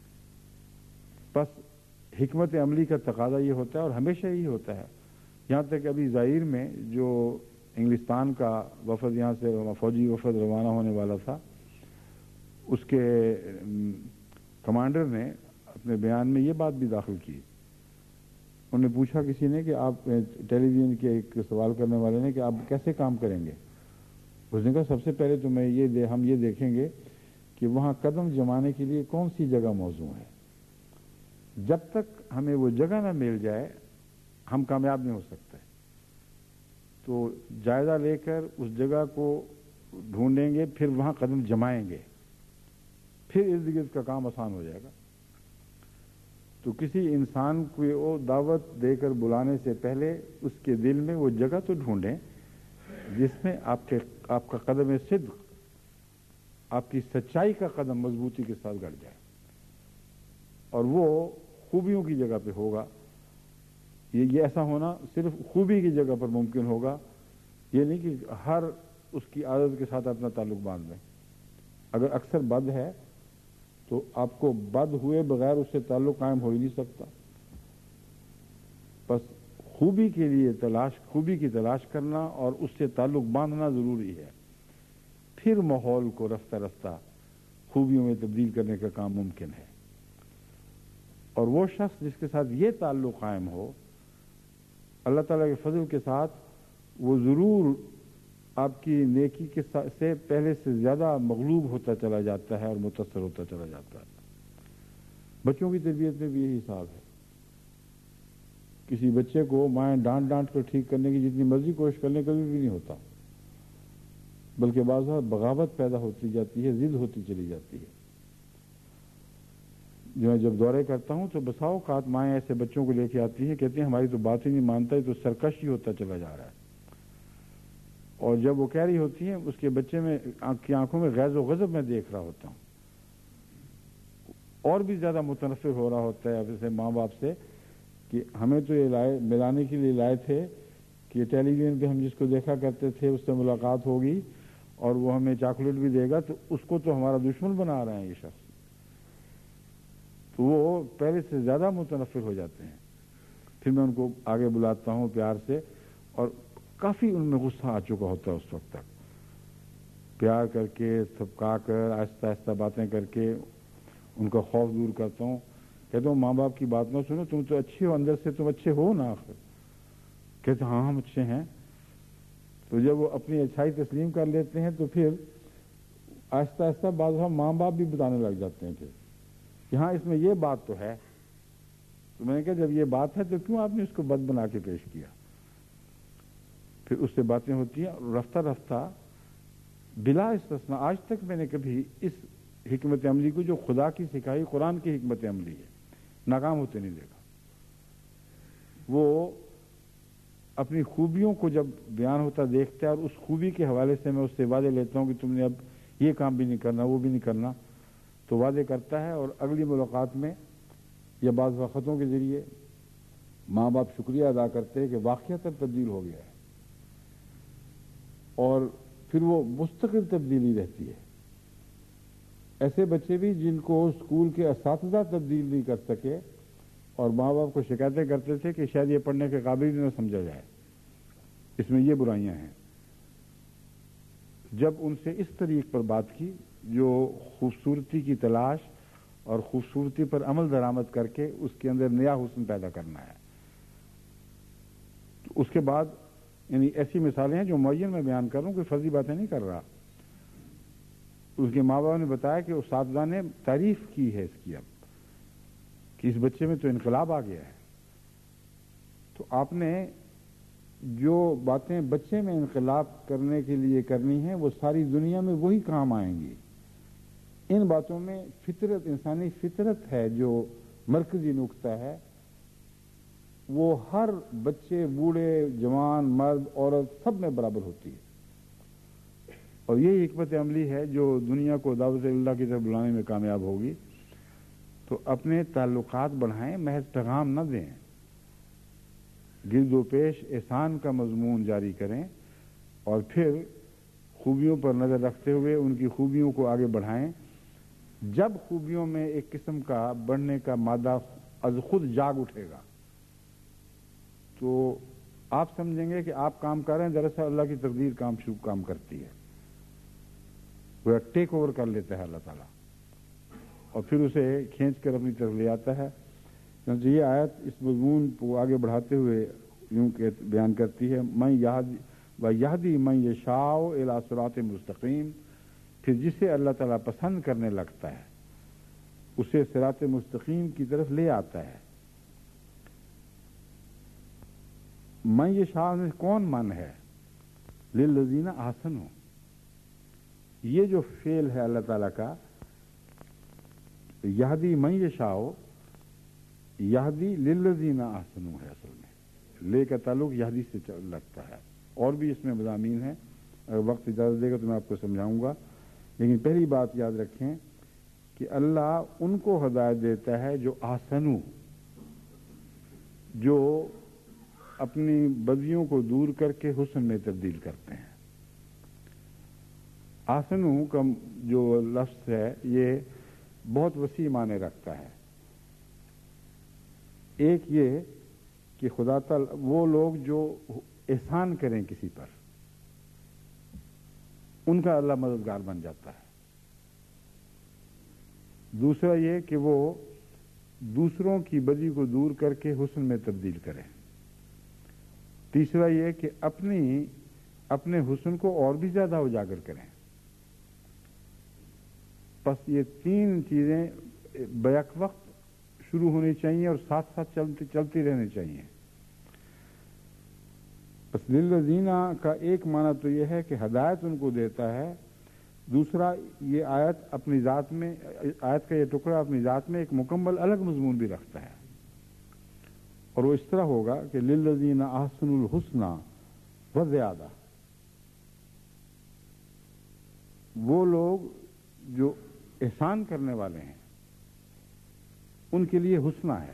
بس حکمت عملی کا تقاضا یہ ہوتا ہے، اور ہمیشہ یہی ہوتا ہے۔ یہاں تک ابھی زائر میں جو انگلستان کا وفد یہاں سے فوجی وفد روانہ ہونے والا تھا، اس کے کمانڈر نے اپنے بیان میں یہ بات بھی داخل کی۔ انہوں نے پوچھا کسی نے کہ آپ ٹیلی ویژن کے ایک سوال کرنے والے نے کہ آپ کیسے کام کریں گے؟ اس نے کہا سب سے پہلے تو ہم یہ دیکھیں گے کہ وہاں قدم جمانے کے لیے کون سی جگہ موزوں ہے۔ جب تک ہمیں وہ جگہ نہ مل جائے ہم کامیاب نہیں ہو سکتے۔ تو جائزہ لے کر اس جگہ کو ڈھونڈیں گے، پھر وہاں قدم جمائیں گے، پھر ارد گرد کا کام آسان ہو جائے گا۔ تو کسی انسان کو دعوت دے کر بلانے سے پہلے اس کے دل میں وہ جگہ تو ڈھونڈیں جس میں آپ کا قدم صدق، آپ کی سچائی کا قدم مضبوطی کے ساتھ گڑ جائے، اور وہ خوبیوں کی جگہ پہ ہوگا۔ یہ ایسا ہونا صرف خوبی کی جگہ پر ممکن ہوگا، یہ نہیں کہ ہر اس کی عادت کے ساتھ اپنا تعلق باندھ لیں۔ اگر اکثر بد ہے تو آپ کو بد ہوئے بغیر اس سے تعلق قائم ہو ہی نہیں سکتا۔ بس خوبی کے لیے خوبی کی تلاش کرنا اور اس سے تعلق باندھنا ضروری ہے، پھر ماحول کو رفتہ رفتہ خوبیوں میں تبدیل کرنے کا کام ممکن ہے۔ اور وہ شخص جس کے ساتھ یہ تعلق قائم ہو، اللہ تعالیٰ کے فضل کے ساتھ وہ ضرور آپ کی نیکی سے پہلے سے زیادہ مغلوب ہوتا چلا جاتا ہے اور متاثر ہوتا چلا جاتا ہے۔ بچوں کی تربیت میں بھی یہی حساب ہے۔ کسی بچے کو مائیں ڈانٹ ڈانٹ کر ٹھیک کرنے کی جتنی مرضی کوشش کرنے کبھی بھی نہیں ہوتا، بلکہ بعض بار بغاوت پیدا ہوتی جاتی ہے، ضد ہوتی چلی جاتی ہے۔ جو میں جب دورے کرتا ہوں تو بسا اوقات مائیں ایسے بچوں کو لے کے آتی ہیں، کہتی ہیں ہماری تو بات ہی نہیں مانتا، ہے تو سرکش ہی ہوتا چلا جا رہا ہے۔ اور جب وہ کہہ رہی ہوتی ہیں اس کے بچے میں کی آنکھوں میں غیظ و غضب میں دیکھ رہا ہوتا ہوں، اور بھی زیادہ متنفر ہو رہا ہوتا ہے اپنے ماں باپ سے کہ ہمیں تو یہ ملانے کے لیے لائے تھے کہ ٹیلی ویژن پہ ہم جس کو دیکھا کرتے تھے اس سے ملاقات ہوگی اور وہ ہمیں چاکلیٹ بھی دے گا، تو اس کو تو ہمارا دشمن بنا رہے ہیں یہ شخص۔ تو وہ پہلے سے زیادہ متنفر ہو جاتے ہیں۔ پھر میں ان کو آگے بلاتا ہوں پیار سے، اور کافی ان میں غصہ آ چکا ہوتا ہے اس وقت تک، پیار کر کے تھپکا کر آہستہ آہستہ باتیں کر کے ان کا خوف دور کرتا ہوں۔ کہتا ہوں ماں باپ کی بات نہ سنو، تم تو اچھے ہو، اندر سے تم اچھے ہو نا آخر۔ کہتے ہاں ہم اچھے ہیں۔ تو جب وہ اپنی اچھائی تسلیم کر لیتے ہیں تو پھر آہستہ آہستہ بعض ماں باپ بھی بتانے لگ جاتے ہیں کہ ہاں اس میں یہ بات تو ہے۔ تو میں نے کہا جب یہ بات ہے تو کیوں آپ نے اس کو بد بنا کے پیش کیا؟ پھر اس سے باتیں ہوتی ہیں، اور رفتہ رفتہ بلا استثناء آج تک میں نے کبھی اس حکمت عملی کو جو خدا کی سکھائی قرآن کی حکمت عملی ہے ناکام ہوتے نہیں دیکھا۔ وہ اپنی خوبیوں کو جب بیان ہوتا دیکھتا ہے اور اس خوبی کے حوالے سے میں اس سے وعدے لیتا ہوں کہ تم نے اب یہ کام بھی نہیں کرنا، وہ بھی نہیں کرنا، تو وعدے کرتا ہے اور اگلی ملاقات میں یا بعض وقتوں کے ذریعے ماں باپ شکریہ ادا کرتے ہیں کہ واقعتاً تبدیل ہو گیا ہے، اور پھر وہ مستقل تبدیلی رہتی ہے۔ ایسے بچے بھی جن کو اسکول کے اساتذہ تبدیل نہیں کر سکے اور ماں باپ کو شکایتیں کرتے تھے کہ شاید یہ پڑھنے کے قابل ہی نہ سمجھا جائے، اس میں یہ برائیاں ہیں، جب ان سے اس طریق پر بات کی جو خوبصورتی کی تلاش اور خوبصورتی پر عمل درآمد کر کے اس کے اندر نیا حسن پیدا کرنا ہے، تو اس کے بعد یعنی ایسی مثالیں ہیں جو معین میں بیان کر رہا ہوں، کوئی فرضی باتیں نہیں کر رہا۔ اس کے ماں باپ نے بتایا کہ اساتذہ نے تعریف کی ہے اس کی اب کہ اس بچے میں تو انقلاب آ گیا ہے، تو آپ نے جو باتیں بچے میں انقلاب کرنے کے لیے کرنی ہیں وہ ساری دنیا میں وہی کام آئیں گی۔ ان باتوں میں فطرت، انسانی فطرت ہے جو مرکزی نقطہ ہے، وہ ہر بچے، بوڑھے، جوان، مرد، عورت سب میں برابر ہوتی ہے، اور یہ حکمت عملی ہے جو دنیا کو دعوت اللہ کی طرف بلانے میں کامیاب ہوگی۔ تو اپنے تعلقات بڑھائیں، محض پیغام نہ دیں، گرد و پیش احسان کا مضمون جاری کریں، اور پھر خوبیوں پر نظر رکھتے ہوئے ان کی خوبیوں کو آگے بڑھائیں۔ جب خوبیوں میں ایک قسم کا بڑھنے کا مادہ از خود جاگ اٹھے گا تو آپ سمجھیں گے کہ آپ کام کر رہے ہیں، دراصل اللہ کی تقدیر کام کرتی ہے، وہ ٹیک اوور کر لیتا ہے اللہ تعالیٰ، اور پھر اسے کھینچ کر اپنی طرف لے آتا ہے۔ چنانچہ یہ آیت اس مضمون کو آگے بڑھاتے ہوئے یوں کہ بیان کرتی ہے، میں یہدی من یشاء الی صراط مستقیم، پھر جسے اللہ تعالیٰ پسند کرنے لگتا ہے اسے صراط مستقیم کی طرف لے آتا ہے۔ من یشاء میں کون من ہے؟ للذین احسنوا، یہ جو فعل ہے اللہ تعالیٰ کا، یہدی من یشاء، یہدی للذین احسنوا ہے، اصل میں لے کا تعلق یہدی سے لگتا ہے، اور بھی اس میں مضامین ہیں، اگر وقت اجازت دے گا تو میں آپ کو سمجھاؤں گا، لیکن پہلی بات یاد رکھیں کہ اللہ ان کو ہدایت دیتا ہے جو احسنوا، جو اپنی بدیوں کو دور کر کے حسن میں تبدیل کرتے ہیں۔ احسنوا کا جو لفظ ہے یہ بہت وسیع معنی رکھتا ہے۔ ایک یہ کہ خدا تعالی وہ لوگ جو احسان کریں کسی پر، ان کا اللہ مددگار بن جاتا ہے۔ دوسرا یہ کہ وہ دوسروں کی بدی کو دور کر کے حسن میں تبدیل کریں۔ تیسرا یہ کہ اپنے حسن کو اور بھی زیادہ اجاگر کریں۔ بس یہ تین چیزیں بیک وقت شروع ہونی چاہیے اور ساتھ ساتھ چلتی رہنی چاہیے۔ بس للذین کا ایک معنی تو یہ ہے کہ ہدایت ان کو دیتا ہے، دوسرا یہ آیت کا یہ ٹکڑا اپنی ذات میں ایک مکمل الگ مضمون بھی رکھتا ہے، اور وہ اس طرح ہوگا کہ للذین احسنوا الحسنی وزیادہ، وہ لوگ جو احسان کرنے والے ہیں ان کے لیے حسنہ ہے۔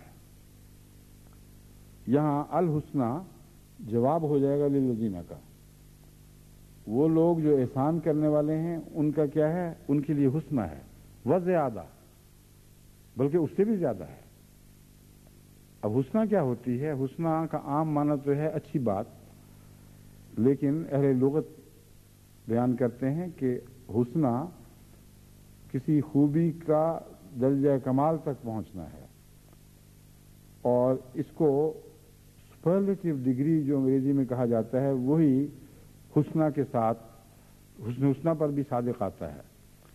یہاں الحسنہ جواب ہو جائے گا للذین کا، وہ لوگ جو احسان کرنے والے ہیں ان کا کیا ہے؟ ان کے لیے حسنہ ہے، وزیادہ، بلکہ اس سے بھی زیادہ ہے۔ اب حسنہ کیا ہوتی ہے؟ حسنہ کا عام معنی تو ہے اچھی بات، لیکن اہل لغت بیان کرتے ہیں کہ حسنہ کسی خوبی کا درجہ کمال تک پہنچنا ہے، اور اس کو سپرلیٹو ڈگری جو انگریزی میں کہا جاتا ہے وہی حسنہ کے ساتھ حسنہ پر بھی صادق آتا ہے۔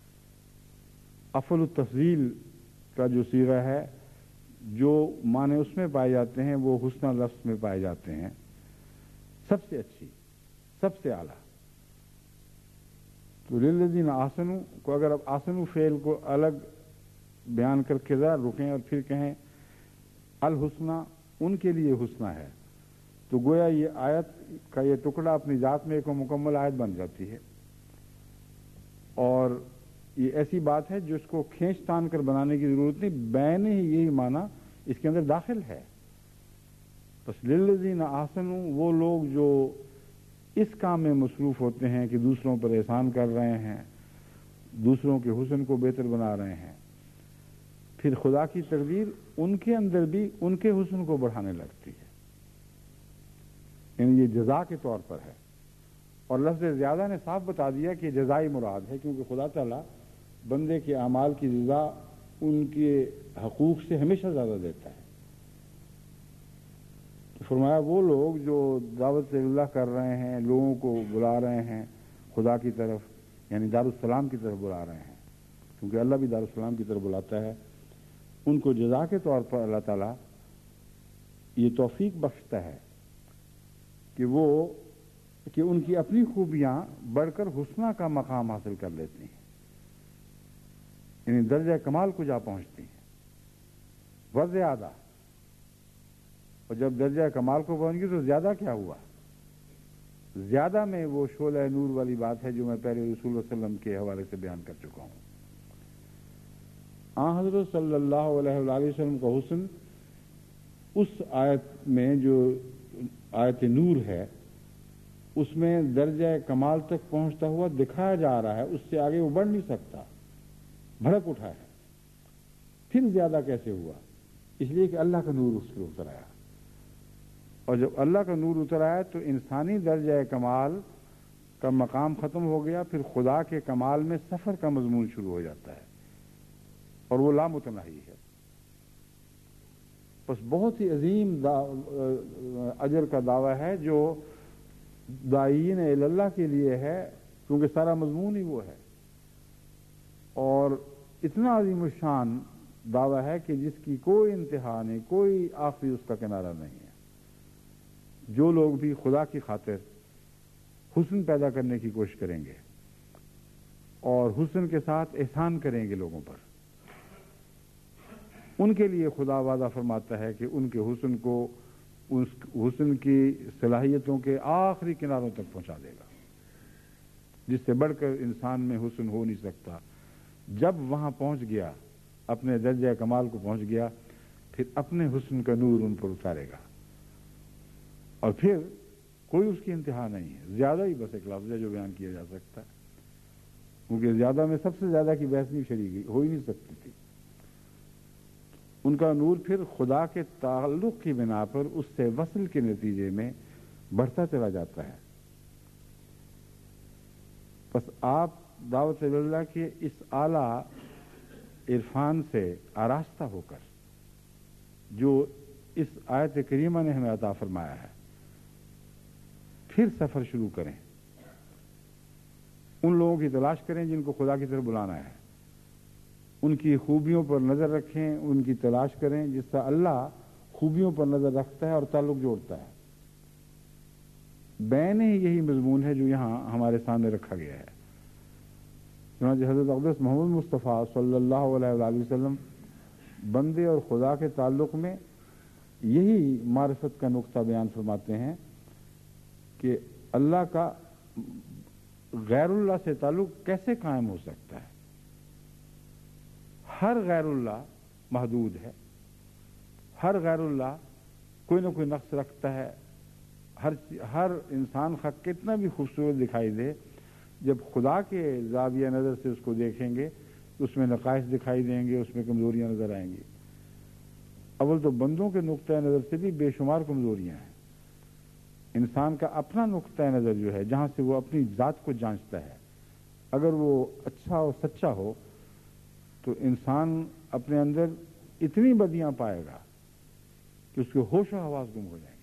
افضل التفضیل کا جو صیغہ ہے، جو معنی اس میں پائے جاتے ہیں وہ حسنہ لفظ میں پائے جاتے ہیں، سب سے اچھی، سب سے اعلیٰ۔ تو للذین احسنوا کو اگر اب احسنوا فعل کو الگ بیان کر کے ذرا رکیں اور پھر کہیں الحسنہ ان کے لیے حسنہ ہے، تو گویا یہ آیت کا یہ ٹکڑا اپنی ذات میں ایک مکمل آیت بن جاتی ہے، اور یہ ایسی بات ہے جو اس کو کھینچ تان کر بنانے کی ضرورت نہیں، بین ہی یہی معنی اس کے اندر داخل ہے۔ بس للذین احسنوا، وہ لوگ جو اس کام میں مصروف ہوتے ہیں کہ دوسروں پر احسان کر رہے ہیں، دوسروں کے حسن کو بہتر بنا رہے ہیں، پھر خدا کی تقدیر ان کے اندر بھی ان کے حسن کو بڑھانے لگتی ہے، یعنی یہ جزا کے طور پر ہے۔ اور لفظ زیادہ نے صاف بتا دیا کہ جزائی مراد ہے، کیونکہ خدا تعالیٰ بندے کے اعمال کی جزا ان کے حقوق سے ہمیشہ زیادہ دیتا ہے۔ تو فرمایا وہ لوگ جو دعوت اللہ کر رہے ہیں، لوگوں کو بلا رہے ہیں خدا کی طرف، یعنی دارالسلام کی طرف بلا رہے ہیں، کیونکہ اللہ بھی دارالسلام کی طرف بلاتا ہے، ان کو جزا کے طور پر اللہ تعالیٰ یہ توفیق بخشتا ہے کہ ان کی اپنی خوبیاں بڑھ کر حسنہ کا مقام حاصل کر لیتی ہیں، یعنی درجہ کمال کو جا پہنچتی ہیں، وزیادہ۔ اور جب درجہ کمال کو پہنچ گئی تو زیادہ کیا ہوا؟ زیادہ میں وہ شعلہ نور والی بات ہے جو میں پہلے رسول اللہ علیہ وسلم کے حوالے سے بیان کر چکا ہوں۔ حضرت صلی اللہ علیہ وآلہ وسلم کا حسن اس آیت میں جو آیت نور ہے اس میں درجہ کمال تک پہنچتا ہوا دکھایا جا رہا ہے، اس سے آگے وہ بڑھ نہیں سکتا، بھڑک اٹھا ہے۔ پھر زیادہ کیسے ہوا؟ اس لیے کہ اللہ کا نور اس پر اتر آیا، اور جب اللہ کا نور اتر آیا تو انسانی درجہ کمال کا مقام ختم ہو گیا، پھر خدا کے کمال میں سفر کا مضمون شروع ہو جاتا ہے، اور وہ لامتناہی ہے۔ بس بہت ہی عظیم اجر کا دعویٰ ہے جو داعین اللہ کے لیے ہے، کیونکہ سارا مضمون ہی وہ ہے، اور اتنا عظیم الشان دعویٰ ہے کہ جس کی کوئی انتہا نہیں، کوئی آخری اس کا کنارہ نہیں ہے۔ جو لوگ بھی خدا کی خاطر حسن پیدا کرنے کی کوشش کریں گے اور حسن کے ساتھ احسان کریں گے لوگوں پر، ان کے لیے خدا وعدہ فرماتا ہے کہ ان کے حسن کو، اس حسن کی صلاحیتوں کے آخری کناروں تک پہنچا دے گا، جس سے بڑھ کر انسان میں حسن ہو نہیں سکتا۔ جب وہاں پہنچ گیا، اپنے درجہ کمال کو پہنچ گیا، پھر اپنے حسن کا نور ان پر اتارے گا، اور پھر کوئی اس کی انتہا نہیں ہے۔ زیادہ ہی بس ایک لفظ ہے جو بیان کیا جا سکتا ہے، کیونکہ زیادہ میں سب سے زیادہ کی بحث نہیں چھڑی گئی، ہو ہی نہیں سکتی تھی۔ ان کا نور پھر خدا کے تعلق کی بنا پر اس سے وصل کے نتیجے میں بڑھتا چلا جاتا ہے۔ بس آپ دعوت اللہ کے اس اعلیٰ عرفان سے آراستہ ہو کر جو اس آیت کریمہ نے ہمیں عطا فرمایا ہے، پھر سفر شروع کریں، ان لوگوں کی تلاش کریں جن کو خدا کی طرف بلانا ہے، ان کی خوبیوں پر نظر رکھیں، ان کی تلاش کریں، جس طرح اللہ خوبیوں پر نظر رکھتا ہے اور تعلق جوڑتا ہے۔ بین ہی یہی مضمون ہے جو یہاں ہمارے سامنے رکھا گیا ہے۔ چنانچہ حضرت اقدس محمد مصطفیٰ صلی اللہ علیہ وآلہ وسلم بندے اور خدا کے تعلق میں یہی معرفت کا نقطہ بیان فرماتے ہیں کہ اللہ کا غیر اللہ سے تعلق کیسے قائم ہو سکتا ہے۔ ہر غیر اللہ محدود ہے، ہر غیر اللہ کوئی نہ کوئی نقص رکھتا ہے۔ ہر انسان خود کتنا بھی خوبصورت دکھائی دے، جب خدا کے زاویہ نظر سے اس کو دیکھیں گے تو اس میں نقائص دکھائی دیں گے، اس میں کمزوریاں نظر آئیں گی۔ اول تو بندوں کے نقطۂ نظر سے بھی بے شمار کمزوریاں ہیں۔ انسان کا اپنا نقطۂ نظر جو ہے، جہاں سے وہ اپنی ذات کو جانچتا ہے، اگر وہ اچھا اور سچا ہو تو انسان اپنے اندر اتنی بدیاں پائے گا کہ اس کے ہوش و حواس گم ہو جائیں گے۔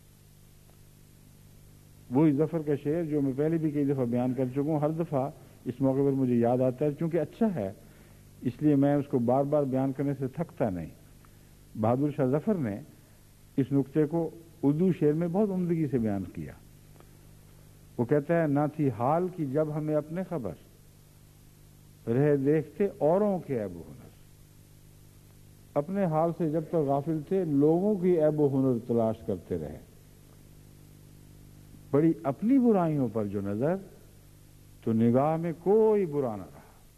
وہی ظفر کا شعر جو میں پہلے بھی کئی دفعہ بیان کر چکا ہوں، ہر دفعہ اس موقع پر مجھے یاد آتا ہے، چونکہ اچھا ہے اس لیے میں اس کو بار بار بیان کرنے سے تھکتا نہیں۔ بہادر شاہ ظفر نے اس نقطے کو اردو شعر میں بہت عمدگی سے بیان کیا۔ وہ کہتا ہے، نہ تھی حال کی جب ہمیں اپنے خبر، رہے دیکھتے اوروں کے عیب و ہنر۔ اپنے حال سے جب تک غافل تھے، لوگوں کی عیب و ہنر تلاش کرتے رہے۔ بڑی اپنی برائیوں پر جو نظر، تو نگاہ میں کوئی برا نہ رہا.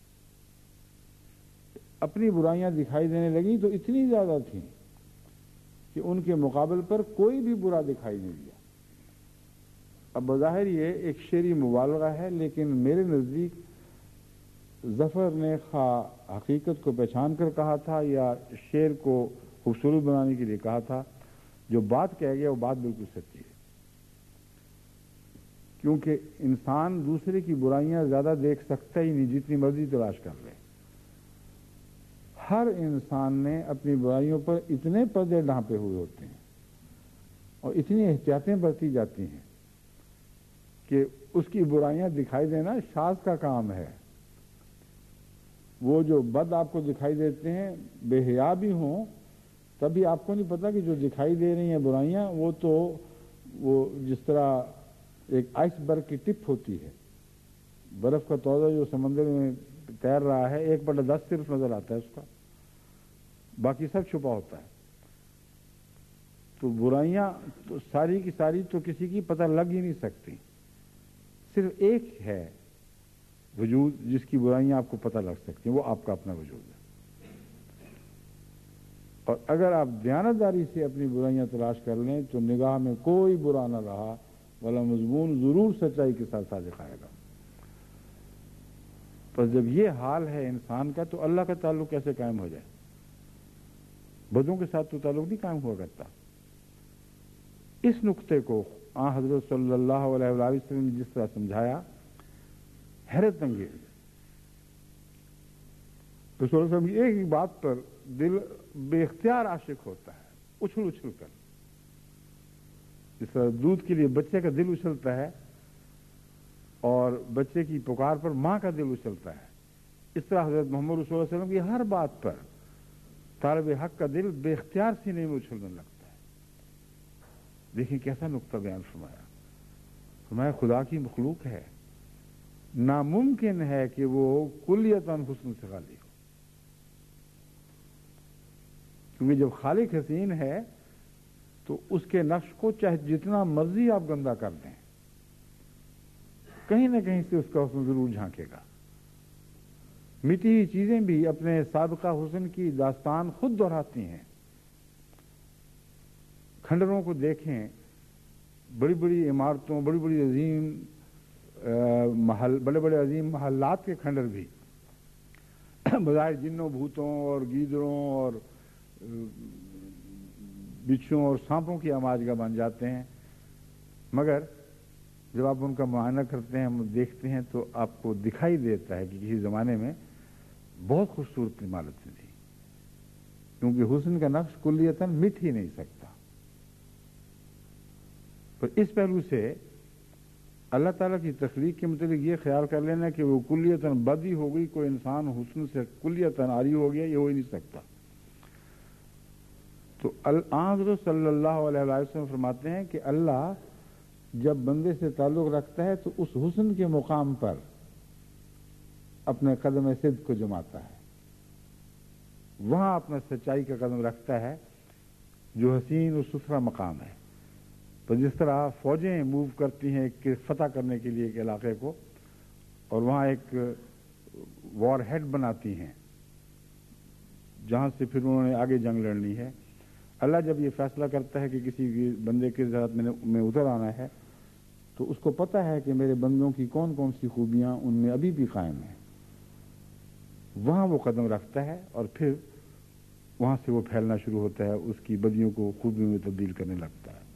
اپنی برائیاں دکھائی دینے لگیں تو اتنی زیادہ تھیں کہ ان کے مقابل پر کوئی بھی برا دکھائی نہیں دیا. اب بظاہر یہ ایک شعری مبالغہ ہے، لیکن میرے نزدیک ظفر نے خواہ حقیقت کو پہچان کر کہا تھا یا شعر کو خوبصورت بنانے کے لیے کہا تھا. جو بات کہہ گیا وہ بات بالکل سچی ہے، کیونکہ انسان دوسرے کی برائیاں زیادہ دیکھ سکتا ہی نہیں، جتنی مرضی تلاش کر لے. ہر انسان نے اپنی برائیوں پر اتنے پردے ڈھانپے ہوئے ہوتے ہیں اور اتنی احتیاطیں برتی جاتی ہیں کہ اس کی برائیاں دکھائی دینا شاذ کا کام ہے. وہ جو بد آپ کو دکھائی دیتے ہیں بے حیا بھی ہوں تبھی آپ کو نہیں پتا کہ جو دکھائی دے رہی ہیں برائیاں وہ جس طرح ایک آئس برگ کی ٹپ ہوتی ہے، برف کا تودہ جو سمندر میں تیر رہا ہے 1/10 صرف نظر آتا ہے اس کا، باقی سب چھپا ہوتا ہے. تو برائیاں تو ساری کی ساری تو کسی کی پتہ لگ ہی نہیں سکتی. صرف ایک ہے وجود جس کی برائیاں آپ کو پتہ لگ سکتی ہیں، وہ آپ کا اپنا وجود ہے. اور اگر آپ دیانتداری سے اپنی برائیاں تلاش کر لیں تو نگاہ میں کوئی برا نہ رہا والا مضمون ضرور سچائی کے ساتھ صادق آئے گا. پر جب یہ حال ہے انسان کا تو اللہ کا تعلق کیسے قائم ہو جائے؟ بدوں کے ساتھ تو تعلق نہیں قائم ہوا کرتا. اس نقطے کو حضرت صلی اللہ علیہ وسلم نے جس طرح سمجھایا حیرت انگیز. رسول اللہ صلی اللہ علیہ وسلم کی ایک ہی بات پر دل بے اختیار عاشق ہوتا ہے، اچھل اچھل کر. جس طرح دودھ کے لیے بچے کا دل اچھلتا ہے اور بچے کی پکار پر ماں کا دل اچھلتا ہے، اس طرح حضرت محمد رسول اللہ علیہ وسلم کی ہر بات پر طالب حق کا دل بے اختیار سینے میں اچھلنے لگتا ہے. دیکھیں کیسا نقطہ بیان فرمایا. فرمایا خدا کی مخلوق ہے، ناممکن ہے کہ وہ کلیتاً حسن سے خالی ہو، کیونکہ جب خالق حسین ہے تو اس کے نقش کو چاہے جتنا مرضی آپ گندا کر دیں کہیں نہ کہیں سے اس کا حسن ضرور جھانکے گا. مٹی ہوئی چیزیں بھی اپنے سابقہ حسن کی داستان خود دہراتی ہیں. کھنڈروں کو دیکھیں، بڑی بڑی عمارتوں، بڑے بڑے عظیم محلات کے کھنڈر بھی بظاہر جنوں بھوتوں اور گیدڑوں اور بچھوں اور سانپوں کی آماجگاہ بن جاتے ہیں. مگر جب آپ ان کا معائنہ کرتے ہیں، دیکھتے ہیں تو آپ کو دکھائی دیتا ہے کہ کسی زمانے میں بہت خوبصورت عمارتیں تھیں، کیونکہ حسن کا نقش کلیتاً مٹ ہی نہیں سکتا. پر اس پہلو سے اللہ تعالیٰ کی تخلیق کے متعلق یہ خیال کر لینا کہ وہ کلیتاً بد ہی ہو گئی، کوئی انسان حسن سے کلیتاً عاری ہو گیا، یہ ہو ہی نہیں سکتا. تو حضرت صلی اللہ علیہ وسلم فرماتے ہیں کہ اللہ جب بندے سے تعلق رکھتا ہے تو اس حسن کے مقام پر اپنے قدم صدق کو جماتا ہے، وہاں اپنا سچائی کا قدم رکھتا ہے جو حسین و ستھرا مقام ہے. تو جس طرح فوجیں موو کرتی ہیں کہ فتح کرنے کے لیے ایک علاقے کو، اور وہاں ایک وار ہیڈ بناتی ہیں جہاں سے پھر انہوں نے آگے جنگ لڑنی ہے. اللہ جب یہ فیصلہ کرتا ہے کہ کسی بندے کے ذات میں اتر آنا ہے تو اس کو پتہ ہے کہ میرے بندوں کی کون کون سی خوبیاں ان میں ابھی بھی قائم ہیں. وہاں وہ قدم رکھتا ہے اور پھر وہاں سے وہ پھیلنا شروع ہوتا ہے، اس کی بدیوں کو خوبیوں میں تبدیل کرنے لگتا ہے.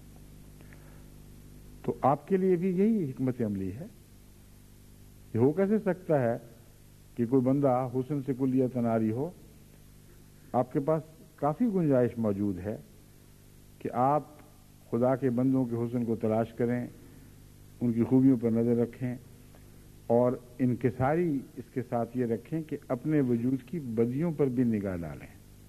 تو آپ کے لیے بھی یہی حکمت عملی ہے. یہ ہو کیسے سکتا ہے کہ کوئی بندہ حسن سے کلیتاً عاری ہو؟ آپ کے پاس کافی گنجائش موجود ہے کہ آپ خدا کے بندوں کے حسن کو تلاش کریں، ان کی خوبیوں پر نظر رکھیں اور انکساری اس کے ساتھ یہ رکھیں کہ اپنے وجود کی بدیوں پر بھی نگاہ ڈالیں،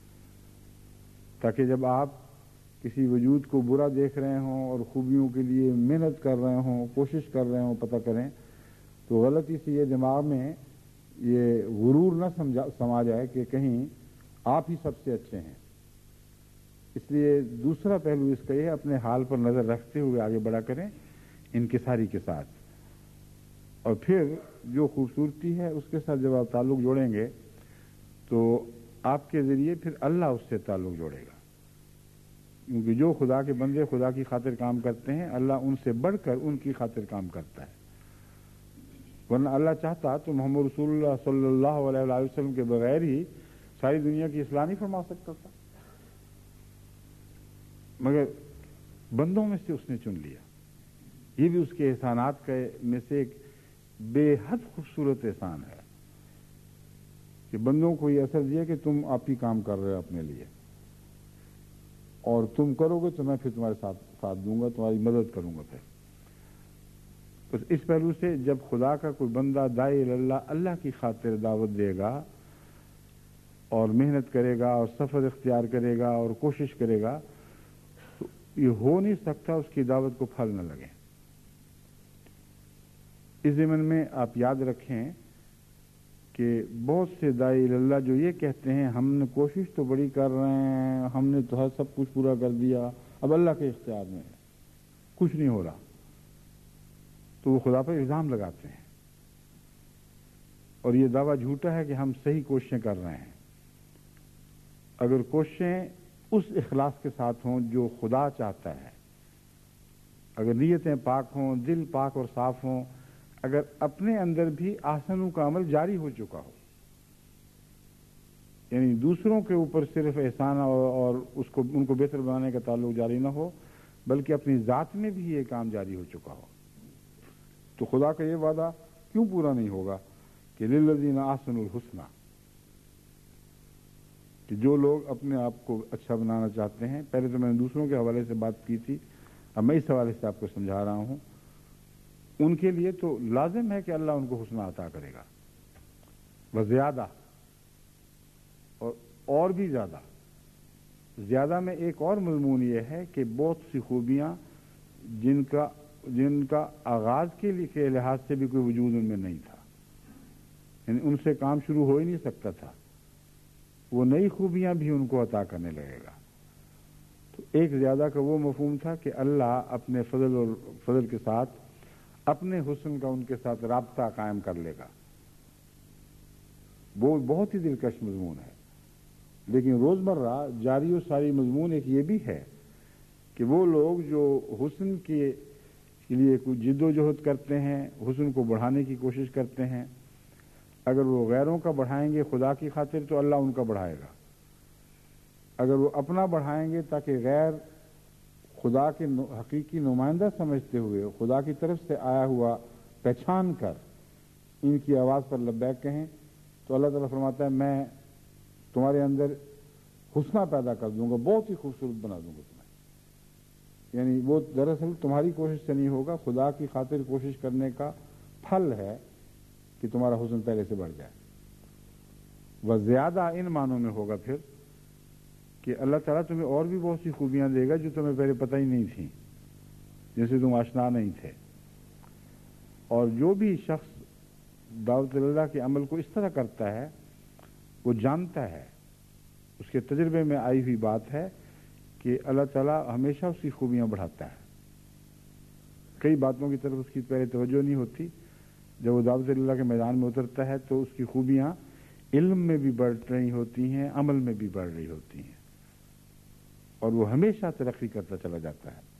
تاکہ جب آپ کسی وجود کو برا دیکھ رہے ہوں اور خوبیوں کے لیے محنت کر رہے ہوں، کوشش کر رہے ہوں پتہ کریں، تو غلطی سے یہ دماغ میں یہ غرور نہ سما جائے کہ کہیں آپ ہی سب سے اچھے ہیں. اس لیے دوسرا پہلو اس کا یہ اپنے حال پر نظر رکھتے ہوئے آگے بڑھا کریں انکساری کے ساتھ. اور پھر جو خوبصورتی ہے اس کے ساتھ جب آپ تعلق جوڑیں گے تو آپ کے ذریعے پھر اللہ اس سے تعلق جوڑے گا، کیونکہ جو خدا کے بندے خدا کی خاطر کام کرتے ہیں اللہ ان سے بڑھ کر ان کی خاطر کام کرتا ہے، ورنہ اللہ چاہتا تو محمد رسول اللہ صلی اللہ علیہ وسلم کے بغیر ہی ساری دنیا کی اصلاح نہیں فرما سکتا تھا، مگر بندوں میں سے اس نے چن لیا۔ یہ بھی اس کے احسانات میں سے ایک بے حد خوبصورت احسان ہے کہ بندوں کو یہ اثر دیا کہ تم آپ ہی کام کر رہے ہو اپنے لیے، اور تم کرو گے تو میں پھر تمہارے ساتھ دوں گا، تمہاری مدد کروں گا۔ پھر بس اس پہلو سے جب خدا کا کوئی بندہ داعی اللہ اللہ کی خاطر دعوت دے گا اور محنت کرے گا اور سفر اختیار کرے گا اور کوشش کرے گا تو یہ ہو نہیں سکتا اس کی دعوت کو پھل نہ لگے۔ اس ضمن میں آپ یاد رکھیں کہ بہت سے داعی اللہ جو یہ کہتے ہیں ہم نے کوشش تو بڑی کر رہے ہیں، ہم نے تو سب کچھ پورا کر دیا، اب اللہ کے اختیار میں ہے، کچھ نہیں ہو رہا، تو وہ خدا پر الزام لگاتے ہیں، اور یہ دعویٰ جھوٹا ہے کہ ہم صحیح کوششیں کر رہے ہیں۔ اگر کوششیں اس اخلاص کے ساتھ ہوں جو خدا چاہتا ہے، اگر نیتیں پاک ہوں، دل پاک اور صاف ہوں، اگر اپنے اندر بھی احسنوں کا عمل جاری ہو چکا ہو، یعنی دوسروں کے اوپر صرف احسان اور ان کو بہتر بنانے کا تعلق جاری نہ ہو، بلکہ اپنی ذات میں بھی یہ کام جاری ہو چکا ہو، تو خدا کا یہ وعدہ کیوں پورا نہیں ہوگا کہ للذین احسنوا الحسنی، کہ جو لوگ اپنے آپ کو اچھا بنانا چاہتے ہیں۔ پہلے تو میں نے دوسروں کے حوالے سے بات کی تھی، اب میں اس حوالے سے آپ کو سمجھا رہا ہوں۔ ان کے لیے تو لازم ہے کہ اللہ ان کو حسنہ عطا کرے گا، وزیادہ، اور بھی زیادہ۔ زیادہ میں ایک اور مضمون یہ ہے کہ بہت سی خوبیاں جن کا آغاز کے لحاظ سے بھی کوئی وجود ان میں نہیں تھا، یعنی ان سے کام شروع ہو ہی نہیں سکتا تھا، وہ نئی خوبیاں بھی ان کو عطا کرنے لگے گا۔ تو ایک زیادہ کا وہ مفہوم تھا کہ اللہ اپنے فضل کے ساتھ اپنے حسن کا ان کے ساتھ رابطہ قائم کر لے گا۔ وہ بہت ہی دلکش مضمون ہے، لیکن روزمرہ جاری و ساری مضمون ایک یہ بھی ہے کہ وہ لوگ جو حسن کے لیے کوئی جد و جہد کرتے ہیں، حسن کو بڑھانے کی کوشش کرتے ہیں، اگر وہ غیروں کا بڑھائیں گے خدا کی خاطر تو اللہ ان کا بڑھائے گا، اگر وہ اپنا بڑھائیں گے تاکہ غیر خدا کے حقیقی نمائندہ سمجھتے ہوئے خدا کی طرف سے آیا ہوا پہچان کر ان کی آواز پر لبیک کہیں، تو اللہ تعالیٰ فرماتا ہے میں تمہارے اندر حسنہ پیدا کر دوں گا، بہت ہی خوبصورت بنا دوں گا تمہیں۔ یعنی وہ دراصل تمہاری کوشش سے نہیں ہوگا، خدا کی خاطر کوشش کرنے کا پھل ہے کہ تمہارا حسن پہلے سے بڑھ جائے۔ وہ زیادہ ان معنوں میں ہوگا پھر کہ اللہ تعالیٰ تمہیں اور بھی بہت سی خوبیاں دے گا جو تمہیں پہلے پتہ ہی نہیں تھیں، جن سے تم آشنا نہیں تھے۔ اور جو بھی شخص دعوت اللہ کے عمل کو اس طرح کرتا ہے وہ جانتا ہے، اس کے تجربے میں آئی ہوئی بات ہے کہ اللہ تعالیٰ ہمیشہ اس کی خوبیاں بڑھاتا ہے۔ کئی باتوں کی طرف اس کی پہلے توجہ نہیں ہوتی، جب وہ دعوت اللہ کے میدان میں اترتا ہے تو اس کی خوبیاں علم میں بھی بڑھ رہی ہوتی ہیں، عمل میں بھی بڑھ رہی ہوتی ہیں، اور وہ ہمیشہ ترقی کرتا چلا جاتا ہے۔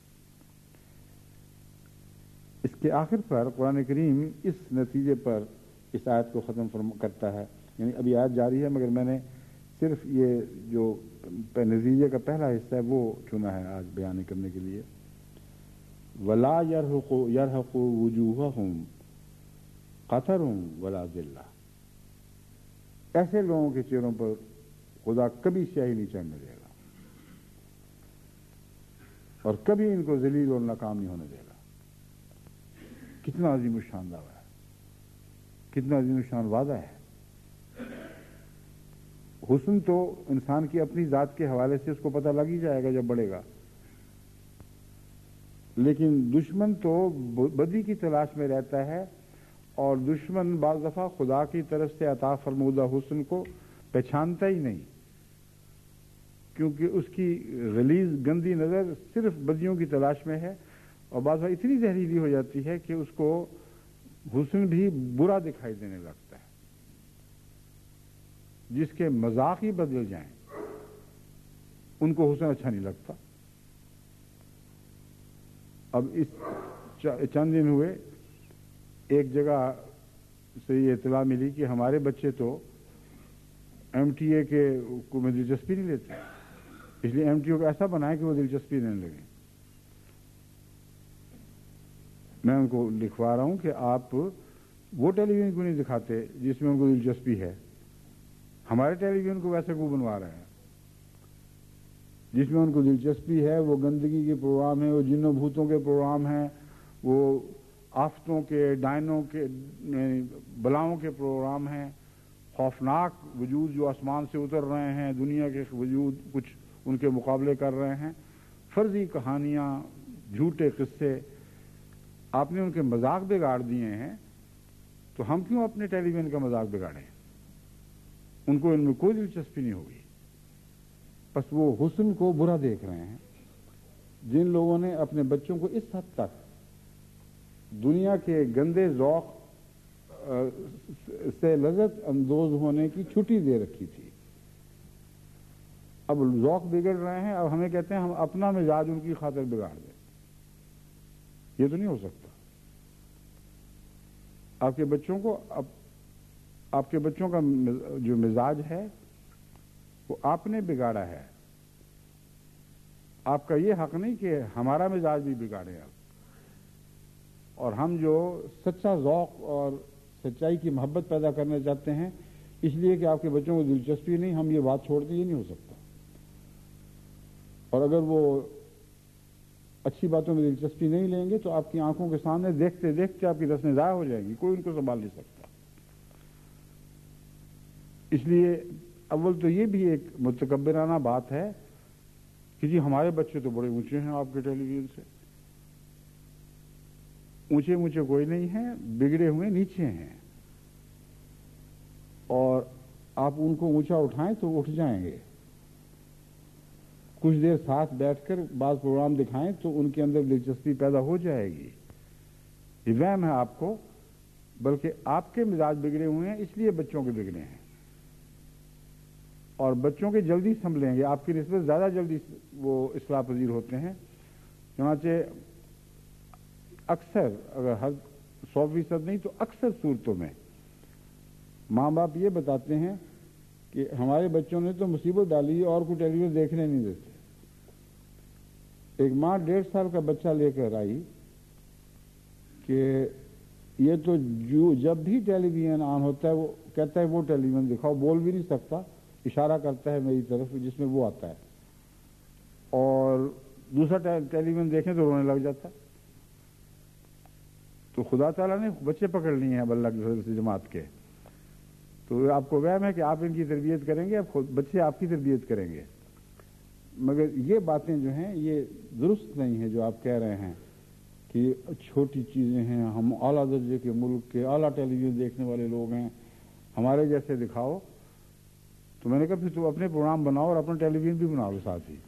اس کے آخر پر قرآن کریم اس نتیجے پر اس آیت کو ختم کرتا ہے، یعنی ابھی آیت جاری ہے مگر میں نے صرف یہ جو نتیجے کا پہلا حصہ ہے وہ چنا ہے آج بیان کرنے کے لیے۔ وَلَا يَرْهَقُ وُجُوهَهُمْ قَتَرٌ وَلَا ذِلَّةٌ، ایسے لوگوں کے چہروں پر خدا کبھی سیاہی نہیں چڑھنے دے گا اور کبھی ان کو ذلیل اور ناکام نہیں ہونے دے گا۔ کتنا عظیم الشان دعویٰ ہے، کتنا عظیم الشان وعدہ ہے۔ حسن تو انسان کی اپنی ذات کے حوالے سے اس کو پتہ لگ ہی جائے گا جب بڑھے گا، لیکن دشمن تو بدی کی تلاش میں رہتا ہے، اور دشمن بعض دفعہ خدا کی طرف سے عطا فرمودہ حسن کو پہچانتا ہی نہیں، کیونکہ اس کی غلیظ گندی نظر صرف بدیوں کی تلاش میں ہے، اور بعض دفعہ اتنی زہریلی ہو جاتی ہے کہ اس کو حسن بھی برا دکھائی دینے لگتا ہے. جس کے مذاق ہی بدل جائیں ان کو حسن اچھا نہیں لگتا. اب اس چند دن ہوئے ایک جگہ سے یہ اطلاع ملی کہ ہمارے بچے تو ایم ٹی اے کے کو میں دلچسپی نہیں لیتے، اس لیے ایم ٹی اے کو ایسا بنائے کہ وہ دلچسپی لینے لگیں. میں ان کو لکھوا رہا ہوں کہ آپ وہ ٹیلی ویژن کو نہیں دکھاتے جس میں ان کو دلچسپی ہے. ہمارے ٹیلی ویژن کو ویسے کو بنوا رہے ہیں جس میں ان کو دلچسپی ہے. وہ گندگی کے پروگرام ہیں، وہ جنوں بھوتوں کے پروگرام ہیں، وہ آفتوں کے، ڈائنوں کے، بلاؤں کے پروگرام ہیں، خوفناک وجود جو آسمان سے اتر رہے ہیں، دنیا کے وجود کچھ ان کے مقابلے کر رہے ہیں، فرضی کہانیاں، جھوٹے قصے. آپ نے ان کے مذاق بگاڑ دیے ہیں تو ہم کیوں اپنے ٹیلی ویژن کا مذاق بگاڑیں؟ ان کو ان میں کوئی دلچسپی نہیں ہوگی. بس وہ حسن کو برا دیکھ رہے ہیں. جن لوگوں نے اپنے بچوں کو اس حد تک دنیا کے گندے ذوق سے لذت اندوز ہونے کی چھٹی دے رکھی تھی، اب ذوق بگڑ رہے ہیں. اب ہمیں کہتے ہیں ہم اپنا مزاج ان کی خاطر بگاڑ دیں. یہ تو نہیں ہو سکتا. آپ کے بچوں کو آپ کے بچوں کا جو مزاج ہے وہ آپ نے بگاڑا ہے. آپ کا یہ حق نہیں کہ ہمارا مزاج بھی بگاڑے آپ. اور ہم جو سچا ذوق اور سچائی کی محبت پیدا کرنا چاہتے ہیں اس لیے کہ آپ کے بچوں کو دلچسپی نہیں، ہم یہ بات چھوڑ دیں، یہ نہیں ہو سکتا. اور اگر وہ اچھی باتوں میں دلچسپی نہیں لیں گے تو آپ کی آنکھوں کے سامنے دیکھتے دیکھتے آپ کی رسمیں ضائع ہو جائیں گی، کوئی ان کو سنبھال نہیں سکتا. اس لیے اول تو یہ بھی ایک متکبرانہ بات ہے کہ جی ہمارے بچے تو بڑے اونچے ہیں آپ کے ٹیلی ویژن سے. اونچے اونچے کوئی نہیں ہیں، بگڑے ہوئے نیچے ہیں. اور آپ ان کو اونچا اٹھائیں تو اٹھ جائیں گے. کچھ دیر ساتھ بیٹھ کر بعض پروگرام دکھائیں تو ان کے اندر دلچسپی پیدا ہو جائے گی. یہ وہم ہے آپ کو، بلکہ آپ کے مزاج بگڑے ہوئے ہیں اس لیے بچوں کے بگڑے ہیں. اور بچوں کے جلدی سنبھلیں گے، آپ کی نسبت زیادہ جلدی وہ اصلاح پذیر ہوتے ہیں. چنانچہ اکثر، اگر 100% نہیں تو اکثر صورتوں میں ماں باپ یہ بتاتے ہیں کہ ہمارے بچوں نے تو مصیبت ڈالی اور کوئی ٹیلی ویژن دیکھنے نہیں دیتے. ایک ماں 1.5 سال کا بچہ لے کر آئی کہ یہ تو جب بھی ٹیلی ویژن آن ہوتا ہے وہ کہتا ہے وہ ٹیلی ویژن دکھاؤ. بول بھی نہیں سکتا، اشارہ کرتا ہے میری طرف جس میں وہ آتا ہے. اور دوسرا ٹیلی ویژن دیکھیں تو رونے لگ جاتا ہے. تو خدا تعالیٰ نے بچے پکڑ لیے ہیں اللہ کی فضل سے جماعت کے. تو آپ کو وہم ہے کہ آپ ان کی تربیت کریں گے، بچے آپ کی تربیت کریں گے. مگر یہ باتیں جو ہیں یہ درست نہیں ہیں جو آپ کہہ رہے ہیں کہ چھوٹی چیزیں ہیں، ہم اعلیٰ درجے کے ملک کے اعلیٰ ٹیلی ویژن دیکھنے والے لوگ ہیں، ہمارے جیسے دکھاؤ. تو میں نے کہا پھر تو اپنے پروگرام بناؤ اور اپنا ٹیلی ویژن بھی بناؤ ساتھ ہی.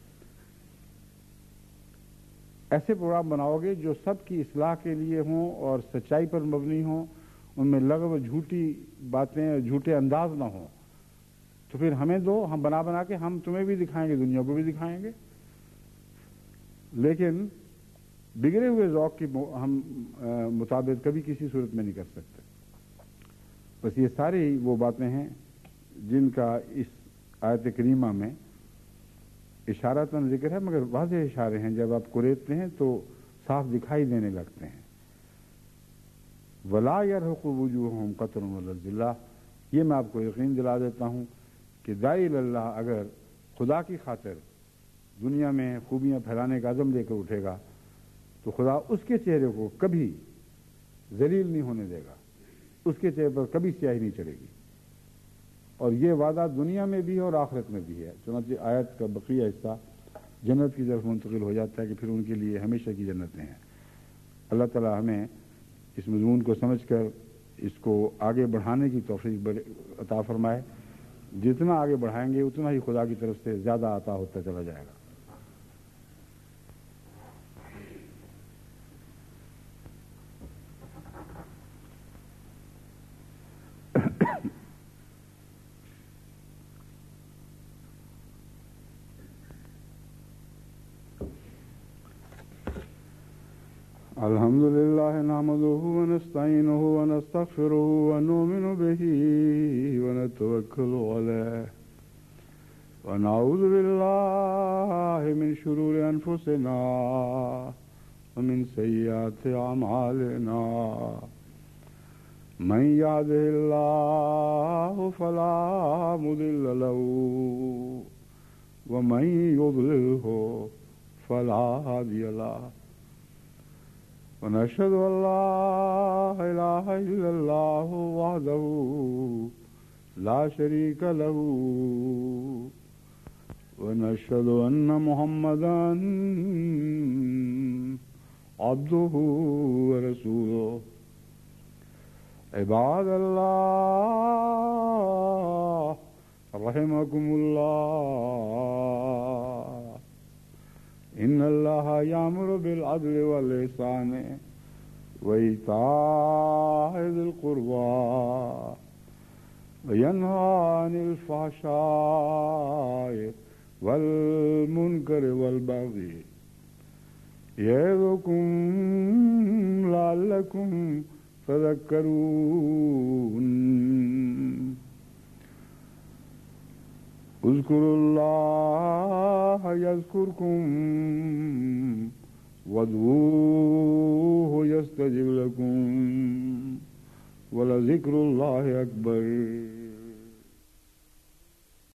ایسے پروگرام بناؤ گے جو سب کی اصلاح کے لیے ہوں اور سچائی پر مبنی ہوں، ان میں لغو جھوٹی باتیں اور جھوٹے انداز نہ ہوں. تو پھر ہمیں دو، ہم بنا بنا کے ہم تمہیں بھی دکھائیں گے، دنیا کو بھی دکھائیں گے. لیکن بگڑے ہوئے ذوق کی ہم مطابق کبھی کسی صورت میں نہیں کر سکتے. بس یہ ساری وہ باتیں ہیں جن کا اس آیت کریمہ میں اشارتاً ذکر ہے، مگر واضح اشارے ہیں. جب آپ قریدتے ہیں تو صاف دکھائی دینے لگتے ہیں. وَلَا يَرْهَقُ وُجُوهَهُمْ قَتْرٌ وَلَا ذِلَّةٌ. یہ میں آپ کو یقین دلا دیتا ہوں کہ داعی اللہ اگر خدا کی خاطر دنیا میں خوبیاں پھیلانے کا عزم لے کر اٹھے گا تو خدا اس کے چہرے کو کبھی ذلیل نہیں ہونے دے گا، اس کے چہرے پر کبھی سیاہی نہیں چڑھے گی. اور یہ وعدہ دنیا میں بھی ہے اور آخرت میں بھی ہے. چنانچہ آیت کا بقیہ حصہ جنت کی طرف منتقل ہو جاتا ہے کہ پھر ان کے لیے ہمیشہ کی جنتیں ہیں. اللہ تعالی ہمیں اس مضمون کو سمجھ کر اس کو آگے بڑھانے کی توفیق عطا فرمائے. جتنا آگے بڑھائیں گے اتنا ہی خدا کی طرف سے زیادہ عطا ہوتا چلا جائے گا. الحمد لله نحمده ونستعينه ونستغفره ونؤمن به ونتوكل عليه ونعوذ بالله من شرور أنفسنا ومن سيئات أعمالنا من يهده الله فلا مضل له ومن يضلله فلا هادي له ونشهد أن لا إله إلا الله وحده لا شريك له ونشهد أن محمدا عبده ورسوله عباد الله رحمكم الله إن الله يأمر بالعدل والإحسان وإيتاء ذي القربى وينهى عن الفحشاء والمنكر والبغي يعظكم لعلكم تذكرون اذكروا الله يذكركم وادعوه يستجب لكم ولذكر الله أكبر